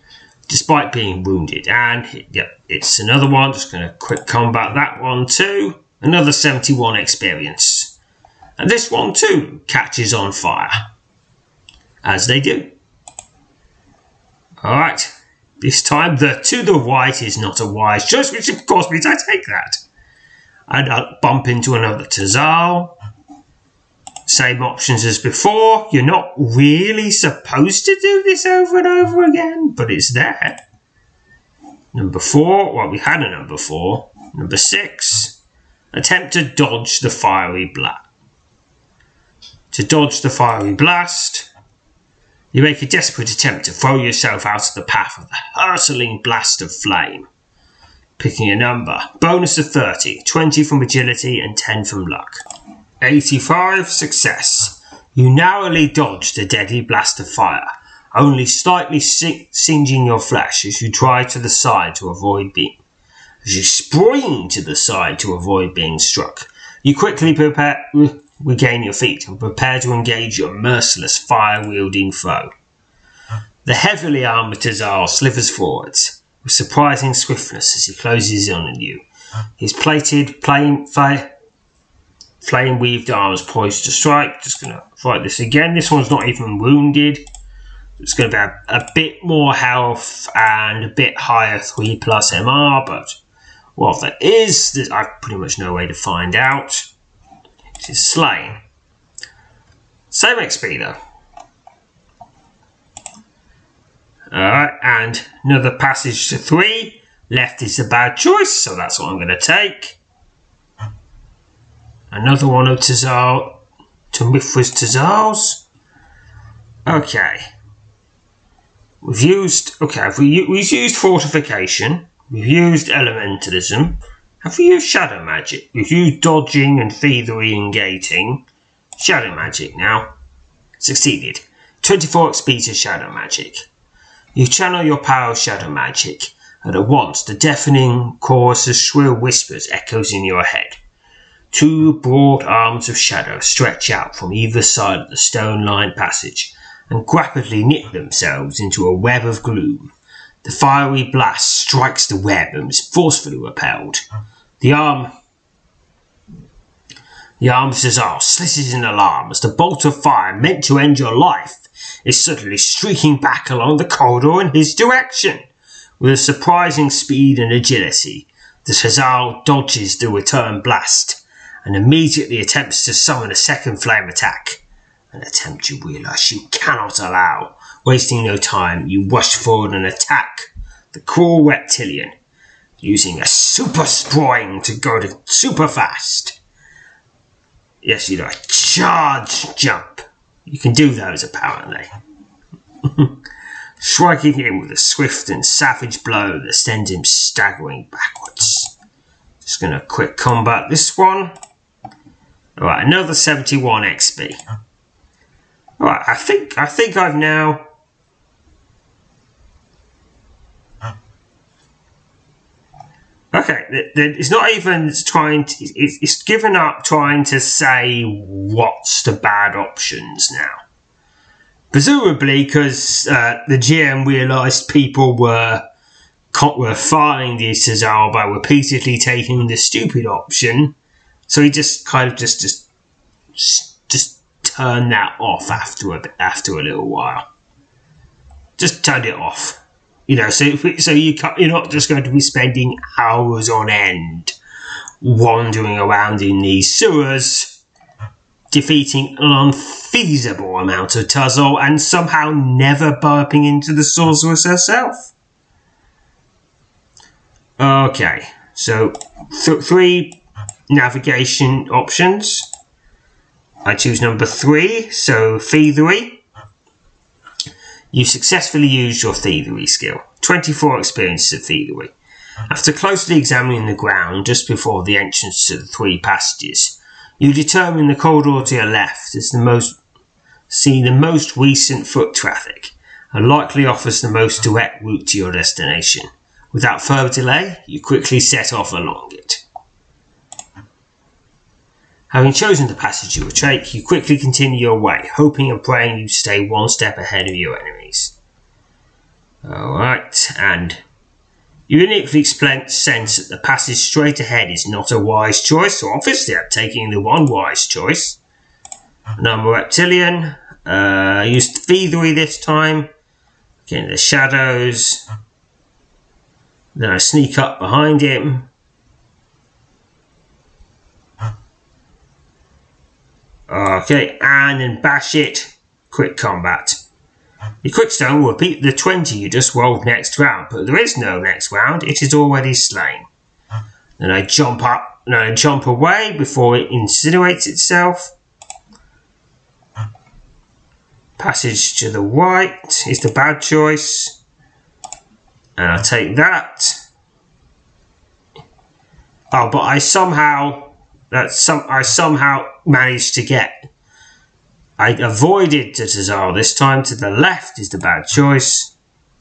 Speaker 3: despite being wounded. And yep, it's another one. Just going to quick combat that one too. Another 71 experience. And this one too catches on fire. As they do. Alright. This time the to the right is not a wise choice, which of course means I take that. And I'll bump into another Tazal. Same options as before. You're not really supposed to do this over and over again, but it's there. Number 4, well, we had a number 4. Number 6, attempt to dodge the fiery blast. To dodge the fiery blast, you make a desperate attempt to throw yourself out of the path of the hurtling blast of flame. Picking a number. Bonus of 30, 20 from agility and 10 from luck. 85, success. You narrowly dodge the deadly blast of fire, only slightly singeing your flesh as you try to the side to avoid being... As you spring to the side to avoid being struck, you quickly regain your feet and prepare to engage your merciless fire-wielding foe. The heavily armoured Tazal slithers forwards with surprising swiftness as he closes in on you. His plated, flame-weaved arms poised to strike. Just going to fight this again. This one's not even wounded. It's going to have a bit more health and a bit higher 3+ MR, but what that is, I pretty much no way to find out. It is slain. Same XP though. Alright, and another passage to 3. Left is a bad choice, so that's what I'm going to take. Another one of Tazal to Mithras Tazals. Okay. We've used fortification. We've used elementalism. Have we used shadow magic? We've used dodging and thievery and gating. Shadow magic now. Succeeded. 24 XP to shadow magic. You channel your power of shadow magic, and at once the deafening chorus of shrill whispers echoes in your head. 2 broad arms of shadow stretch out from either side of the stone-lined passage and rapidly knit themselves into a web of gloom. The fiery blast strikes the web and is forcefully repelled. The arm of Tazal slices in alarm as the bolt of fire meant to end your life is suddenly streaking back along the corridor in his direction. With a surprising speed and agility, the Tazal dodges the return blast and immediately attempts to summon a second flame attack. An attempt you realise you cannot allow. Wasting no time, you rush forward and attack the cruel reptilian, using a super spring to go to super fast. Yes, you know, a charge jump. You can do those apparently. Striking him with a swift and savage blow that sends him staggering backwards. Just going to quick combat this one. Alright, another 71 XP. Alright, I think I've now... Okay, it's not even trying to... It's given up trying to say what's the bad options now. Presumably because the GM realised people were firing these Tazal by repeatedly taking the stupid option. So he just kind of just turned that off after a little while. Just turned it off, you know. So you're not just going to be spending hours on end wandering around in these sewers, defeating an unfeasible amount of Tazal and somehow never burping into the sorceress herself. Okay, so 3 navigation options. I choose number 3, so thievery. You successfully used your thievery skill. 24 experiences of thievery. After closely examining the ground just before the entrance to the 3 passages, you determine the corridor to your left is the most recent foot traffic and likely offers the most direct route to your destination. Without further delay, you quickly set off along it. Having chosen the passage you will take, you quickly continue your way, hoping and praying you stay one step ahead of your enemies. Alright, and you uniquely sense that the passage straight ahead is not a wise choice, so obviously I'm taking the one wise choice. And I'm a reptilian. I used thievery this time. Getting the shadows. Then I sneak up behind him. Okay, and then bash it. Quick combat. The quickstone will repeat the 20 you just rolled next round, but there is no next round. It is already slain. Then I jump up, and I jump away before it incinerates itself. Passage to the right is the bad choice. And I take that. Oh, but I somehow managed to get. I avoided the Tazal this time. To the left is the bad choice.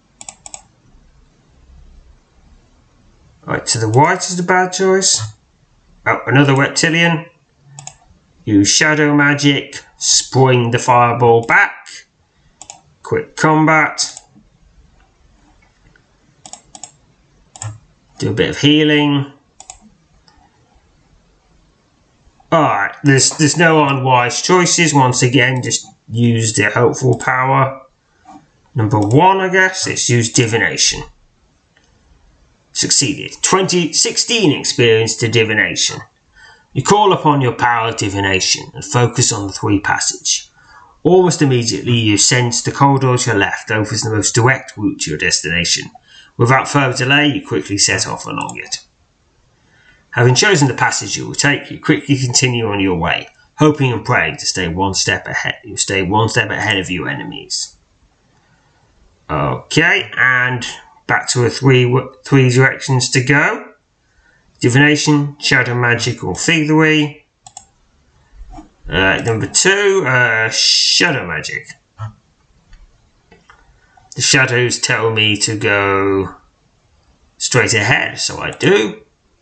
Speaker 3: Right, to the right is the bad choice. Oh, another reptilian. Use shadow magic. Spring the fireball back. Quick combat. Do a bit of healing. Alright, there's no unwise choices. Once again, just use the helpful power. Number 1, I guess, let's use divination. Succeeded. 16 experience to divination. You call upon your power of divination and focus on the 3 passage. Almost immediately you sense the corridor to your left offers the most direct route to your destination. Without further delay, you quickly set off along it. Having chosen the passage you will take, you quickly continue on your way, hoping and praying to stay one step ahead. You stay one step ahead of your enemies. Okay, and back to a three directions to go. Divination, shadow magic, or thievery. Number 2, shadow magic. The shadows tell me to go straight ahead, so I do.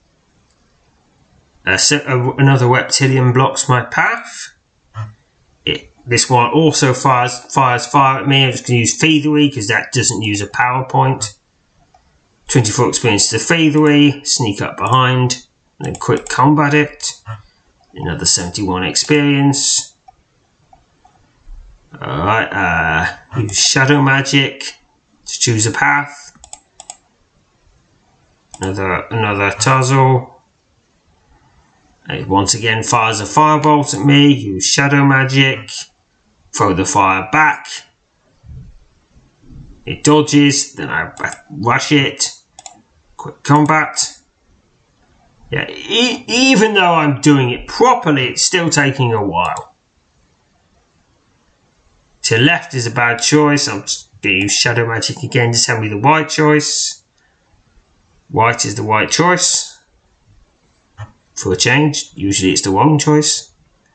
Speaker 3: Another reptilian blocks my path. This one also fires fire at me. I'm just going to use thievery because that doesn't use a power point. 24 experience to thievery. Sneak up behind and then quick combat it. Another 71 experience. Alright, use shadow magic to choose a path. Another Tazal. It once again fires a firebolt at me. Use shadow magic. Throw the fire back. It dodges. Then I rush it. Quick combat. Yeah, even though I'm doing it properly, it's still taking a while. To left is a bad choice. I'm just going to use shadow magic again to tell me the right choice. White is the right choice. For a change, usually it's the wrong choice.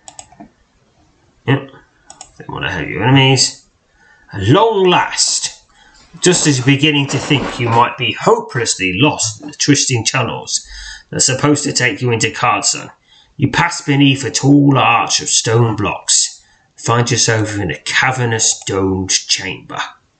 Speaker 3: Yep. Don't want to hurt your enemies. At long last, just as you're beginning to think you might be hopelessly lost in the twisting tunnels that's supposed to take you into Cardson, you pass beneath a tall arch of stone blocks and find yourself in a cavernous domed chamber.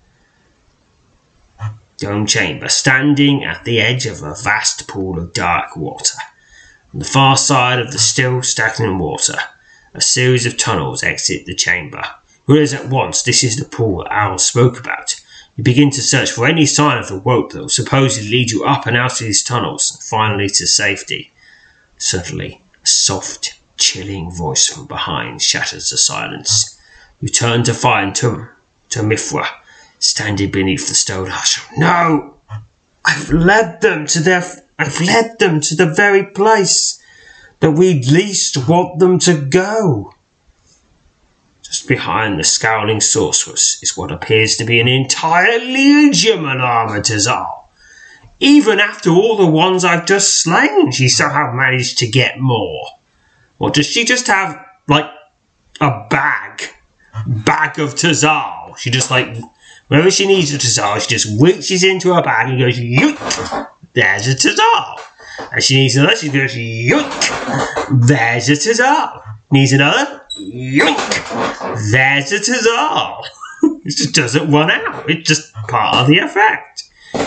Speaker 3: Standing at the edge of a vast pool of dark water. On the far side of the still stagnant water, a series of tunnels exit the chamber. You realize at once this is the pool that Owl spoke about. You begin to search for any sign of the rope that will supposedly lead you up and out of these tunnels, and finally to safety. Suddenly, a soft, chilling voice from behind shatters the silence. You turn to find Mithra standing beneath the stone arch. No! I've led them to the very place that we'd least want them to go. Just behind the scowling sorceress is what appears to be an entire legion of armored Tazal. Even after all the ones I've just slain, she somehow managed to get more. Or does she just have, like, a bag of Tazal? She just, like, whenever she needs a Tazal, she just reaches into her bag and goes, yoink! There's a Tazal. And she needs another, she goes, yoink! There's a Tazal. Needs another, yoink! There's a Tazal. It just doesn't run out. It's just part of the effect.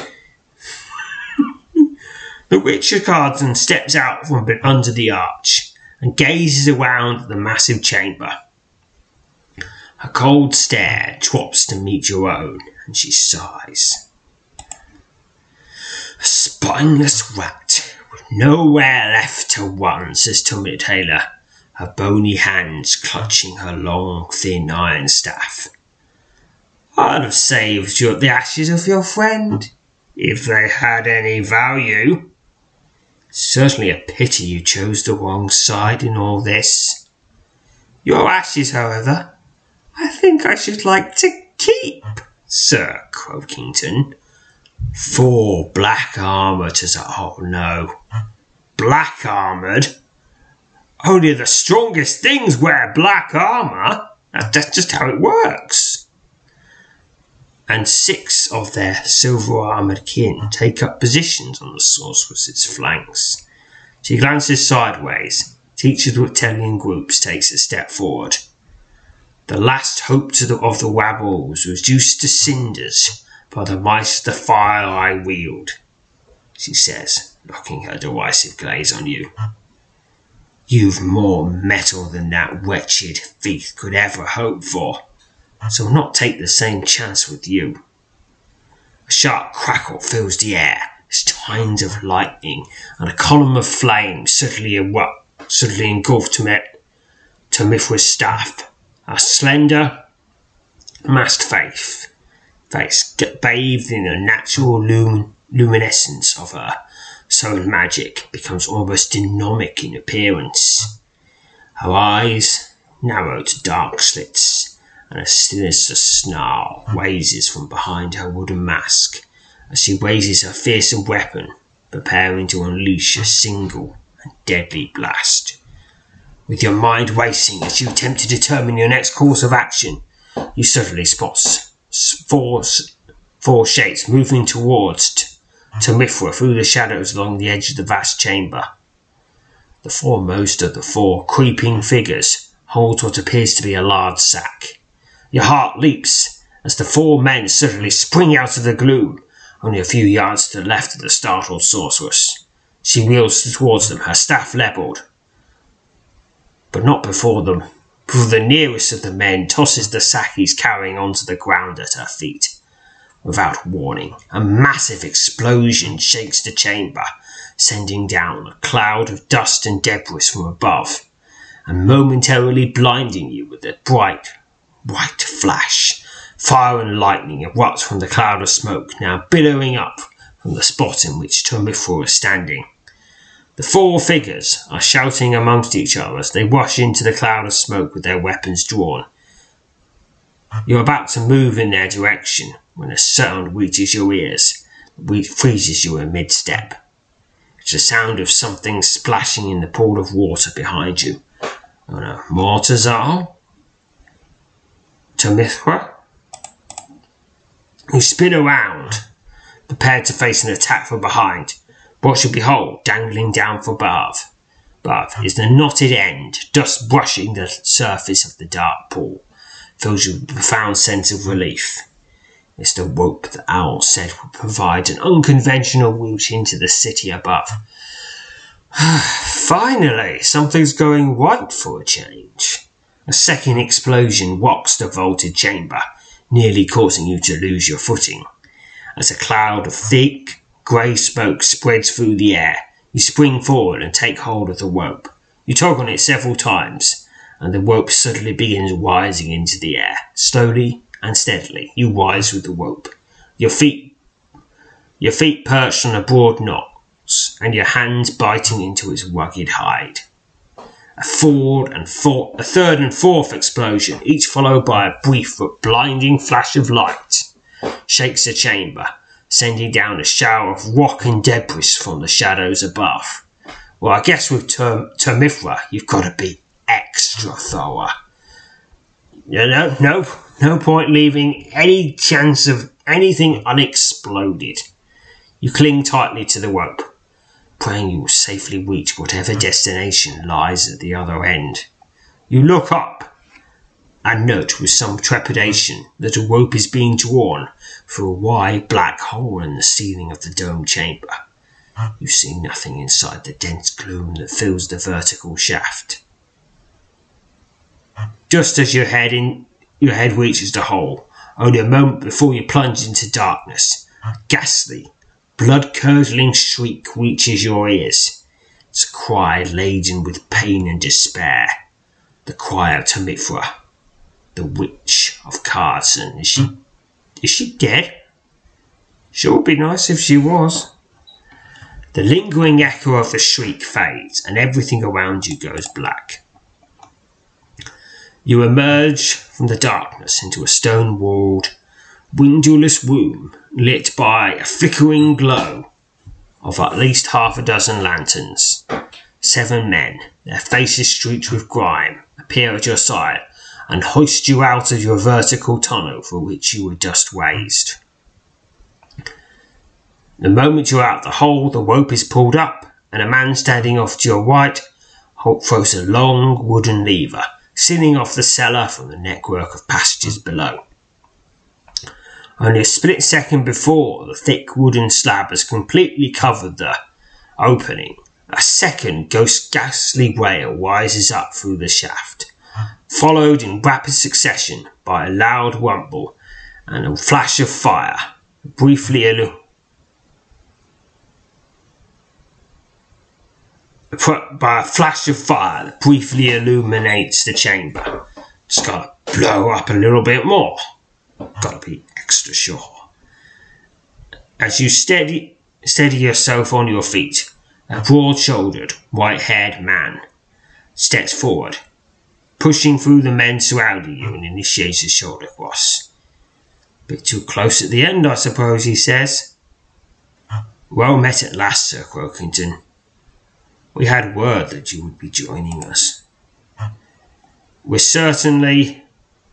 Speaker 3: The Richard Carton steps out from under the arch and gazes around at the massive chamber. Her cold stare drops to meet your own, and she sighs. A spineless rat with nowhere left to run, says Tommy Taylor, her bony hands clutching her long, thin iron staff. I'd have saved you the ashes of your friend, if they had any value. Certainly a pity you chose the wrong side in all this. Your ashes, however, I think I should like to keep, Sir Croakington. 4 black-armoured as oh no. Black-armoured? Only the strongest things wear black armour. That's just how it works. And 6 of their silver-armoured kin take up positions on the sorceress's flanks. She glances sideways. Each of the Italian groups takes a step forward. The last hope of the rabble was reduced to cinders by the might of the fire I wield, she says, locking her derisive gaze on you. You've more metal than that wretched thief could ever hope for, so I'll not take the same chance with you. A sharp crackle fills the air as tines of lightning and a column of flame suddenly engulf Tomithra's staff. A slender, masked face bathed in the natural luminescence of her soul magic becomes almost demonic in appearance. Her eyes narrow to dark slits, and a sinister snarl raises from behind her wooden mask as she raises her fearsome weapon, preparing to unleash a single and deadly blast. With your mind racing as you attempt to determine your next course of action, you suddenly spot 4 shapes moving towards Tomithra through the shadows along the edge of the vast chamber. The foremost of the 4 creeping figures holds what appears to be a large sack. Your heart leaps as the 4 men suddenly spring out of the gloom, only a few yards to the left of the startled sorceress. She wheels towards them, her staff levelled, but not before them, for the nearest of the men tosses the sack he's carrying onto the ground at her feet. Without warning, a massive explosion shakes the chamber, sending down a cloud of dust and debris from above, and momentarily blinding you with a bright, white flash. Fire and lightning erupt from the cloud of smoke, now billowing up from the spot in which Tomithra is standing. The 4 figures are shouting amongst each other as they rush into the cloud of smoke with their weapons drawn. You're about to move in their direction when a sound reaches your ears, freezes you in mid-step. It's the sound of something splashing in the pool of water behind you. Oh no, Mortazar? Tomithra? You spin around, prepared to face an attack from behind. What you behold, dangling down from above is the knotted end, dust brushing the surface of the dark pool, fills you with a profound sense of relief. It's the rope the owl said would provide an unconventional route into the city above. Finally, something's going right for a change. A second explosion rocks the vaulted chamber, nearly causing you to lose your footing. As a cloud of thick, grey smoke spreads through the air, you spring forward and take hold of the rope. You tug on it several times, and the rope suddenly begins rising into the air. Slowly and steadily, you rise with the rope. Your feet perched on a broad knots, and your hands biting into its rugged hide. A third and fourth explosion, each followed by a brief but blinding flash of light, shakes the chamber, sending down a shower of rock and debris from the shadows above. Well, I guess with Tomithra, you've got to be extra thorough. No point leaving any chance of anything unexploded. You cling tightly to the rope, praying you will safely reach whatever destination lies at the other end. You look up and note with some trepidation that a rope is being drawn through a wide black hole in the ceiling of the dome chamber. You see nothing inside the dense gloom that fills the vertical shaft. Just as your head reaches the hole, only a moment before you plunge into darkness, a ghastly, blood-curdling shriek reaches your ears. It's a cry laden with pain and despair. The cry of Tamifra, the witch of Carson. Is she dead? Sure would be nice if she was. The lingering echo of the shriek fades, and everything around you goes black. You emerge from the darkness into a stone-walled, windowless room lit by a flickering glow of at least half a dozen lanterns. 7 men, their faces streaked with grime, appear at your side and hoist you out of your vertical tunnel for which you were just raised. The moment you're out the hole, the rope is pulled up, and a man standing off to your right throws a long wooden lever, sealing off the cellar from the network of passages below. Only a split second before, the thick wooden slab has completely covered the opening. A second ghastly wail rises up through the shaft, followed in rapid succession by a loud rumble and a flash of fire, briefly that briefly illuminates the chamber. Just gotta blow up a little bit more. Gotta be extra sure. As you steady yourself on your feet, a broad-shouldered, white-haired man steps forward, pushing through the men surrounding you and initiates a shoulder cross. Bit too close at the end, I suppose, he says. Well met at last, Sir Croakington. We had word that you would be joining us. We're certainly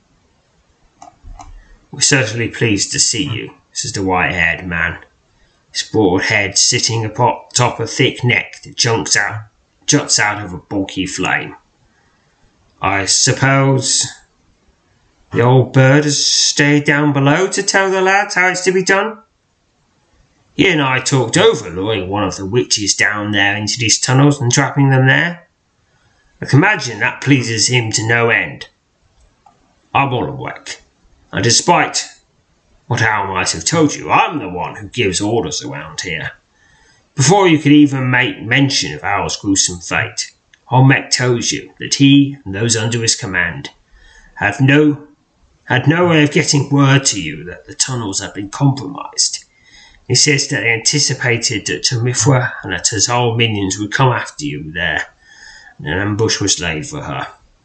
Speaker 3: pleased to see you, says the white-haired man, his broad head sitting atop a thick neck that juts out of a bulky flame. I suppose the old bird has stayed down below to tell the lads how it's to be done? He and I talked over luring one of the witches down there into these tunnels and trapping them there. I can imagine that pleases him to no end. I'm all awake, and despite what Al might have told you, I'm the one who gives orders around here. Before you could even make mention of Al's gruesome fate, Olmec tells you that he and those under his command had no way of getting word to you that the tunnels had been compromised. He says that they anticipated that Tamifra and her Tazal minions would come after you there, and an ambush was laid for her.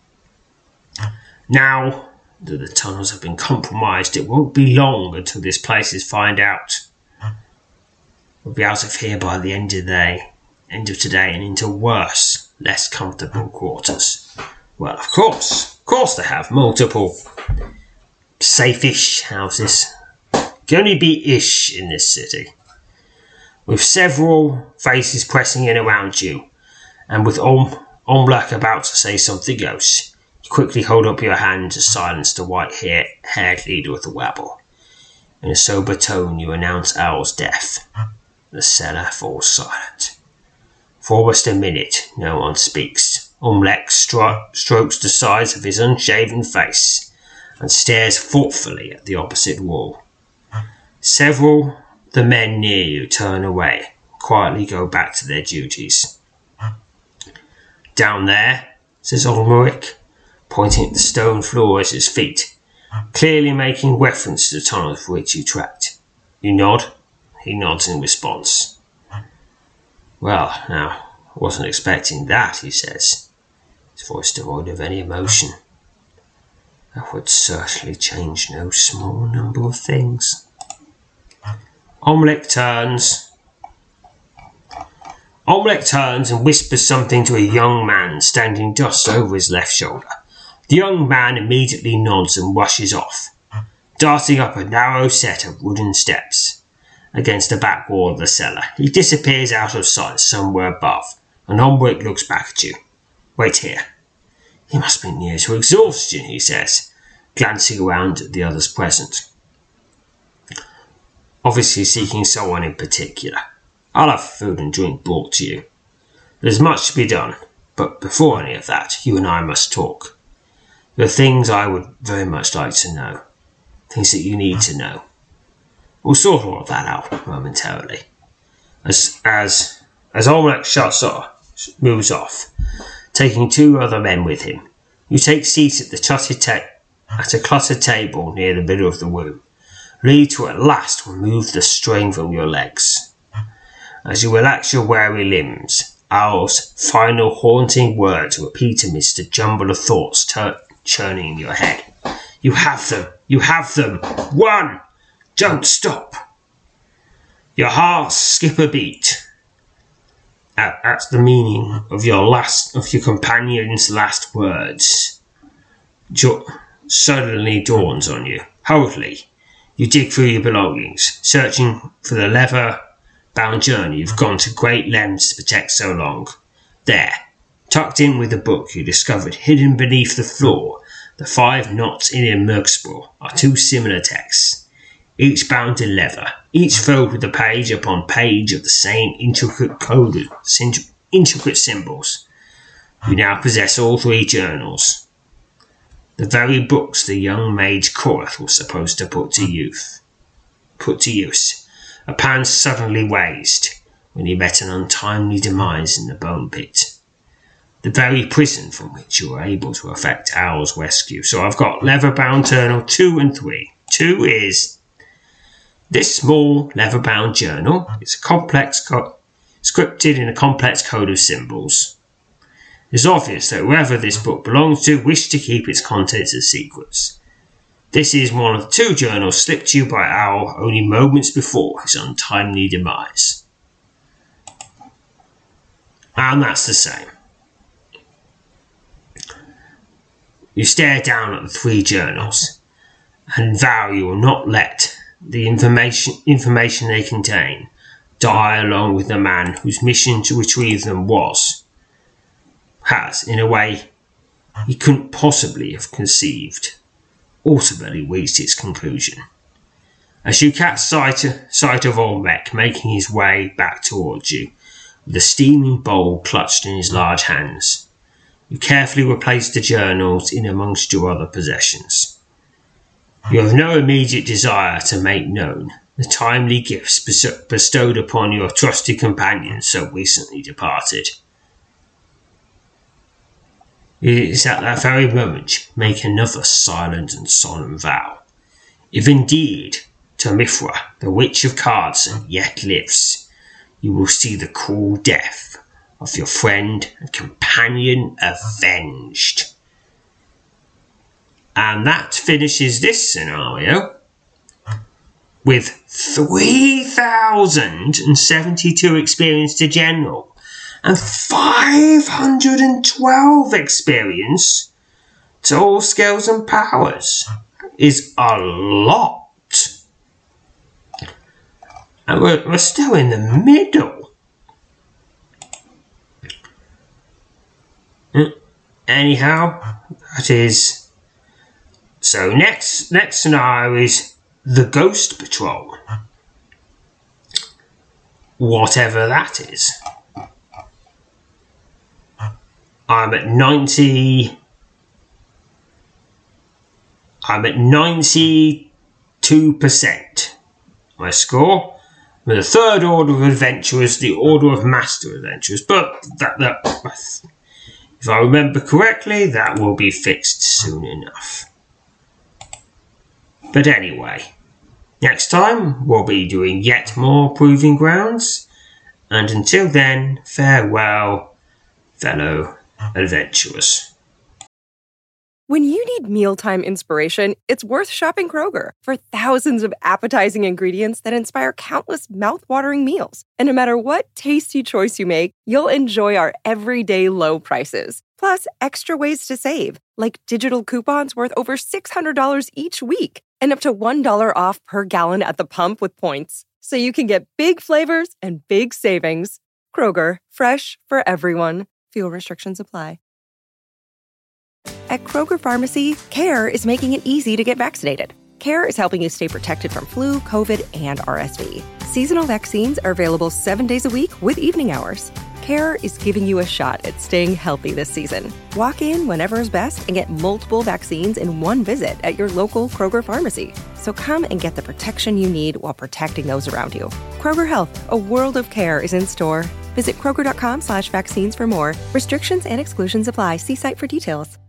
Speaker 3: Now that the tunnels have been compromised, it won't be long until this place is found out. We'll be out of here by the end of today and into worse, less comfortable quarters. Well, of course they have multiple safe-ish houses. Can only be ish in this city. With several faces pressing in around you, and with Omlak about to say something else, you quickly hold up your hand to silence the white-haired leader of the rabble. In a sober tone, you announce Owl's death. The cellar falls silent. For almost a minute, no one speaks. Omlek strokes the sides of his unshaven face and stares thoughtfully at the opposite wall. Several of the men near you turn away, quietly go back to their duties. Down there, says Ulmeric, pointing at the stone floor at his feet, clearly making reference to the tunnel for which you tracked. You nod. He nods in response. Well, now, I wasn't expecting that, he says, his voice devoid of any emotion. That would certainly change no small number of things. Omlek turns and whispers something to a young man standing just over his left shoulder. The young man immediately nods and rushes off, darting up a narrow set of wooden steps against the back wall of the cellar. He disappears out of sight somewhere above, and Omlek looks back at you. Wait here. He must be near to exhaustion, he says, glancing around at the others present. Obviously seeking someone in particular. I'll have food and drink brought to you. There's much to be done, but before any of that, you and I must talk. There are things I would very much like to know. Things that you need to know. We'll sort all of that out momentarily. As Olmec moves off, taking 2 other men with him, you take seats at a cluttered table near the middle of the room, ready to at last remove the strain from your legs. As you relax your weary limbs, Owl's final haunting words repeat amidst a jumble of thoughts churning in your head. You have them! You have them! One! Don't stop! Your heart skip a beat at the meaning of your companion's last words. Suddenly dawns on you. Hurriedly, you dig through your belongings, searching for the leather-bound journal you've gone to great lengths to protect so long. There, tucked in with the book you discovered hidden beneath the floor, the 5 knots in a Merksbro are 2 similar texts, each bound in leather, each filled with a page upon page of the same intricate symbols. You now possess all 3 journals. The very books the young mage Korath was supposed to put to use. A pan suddenly raised when he met an untimely demise in the bone pit. The very prison from which you were able to effect Owl's rescue. So I've got leather-bound journal 2 and 3. 2 is this small leather-bound journal. It's a complex scripted in a complex code of symbols. It's obvious that whoever this book belongs to wished to keep its contents as secrets. This is one of the 2 journals slipped to you by Owl only moments before his untimely demise. And that's the same. You stare down at the 3 journals and vow you will not let the information they contain die along with the man whose mission to retrieve them has, in a way he couldn't possibly have conceived, ultimately reached its conclusion. As you catch sight of Olmec making his way back towards you, with a steaming bowl clutched in his large hands, you carefully replace the journals in amongst your other possessions. You have no immediate desire to make known the timely gifts bestowed upon your trusted companion so recently departed. It is at that very moment you make another silent and solemn vow. If indeed Tomithra, the Witch of Cardson, yet lives, you will see the cruel death of your friend and companion avenged. And that finishes this scenario with 3,072 experience to general and 512 experience to all skills and powers. Is a lot. And we're still in the middle. Anyhow, that is. So next scenario is the Ghost Patrol. Whatever that is. I'm at 92%. My score. I'm the 3rd order of adventurers, the order of master adventurers. But that if I remember correctly, that will be fixed soon enough. But anyway, next time we'll be doing yet more Proving Grounds. And until then, farewell, fellow adventurers.
Speaker 4: When you need mealtime inspiration, it's worth shopping Kroger for thousands of appetizing ingredients that inspire countless mouth-watering meals. And no matter what tasty choice you make, you'll enjoy our everyday low prices. Plus, extra ways to save, like digital coupons worth over $600 each week and up to $1 off per gallon at the pump with points. So you can get big flavors and big savings. Kroger, fresh for everyone. Fuel restrictions apply. At Kroger Pharmacy, CARE is making it easy to get vaccinated. CARE is helping you stay protected from flu, COVID, and RSV. Seasonal vaccines are available 7 days a week with evening hours. CARE is giving you a shot at staying healthy this season. Walk in whenever is best and get multiple vaccines in one visit at your local Kroger pharmacy. So come and get the protection you need while protecting those around you. Kroger Health, a world of care is in store. Visit Kroger.com/vaccines for more. Restrictions and exclusions apply. See site for details.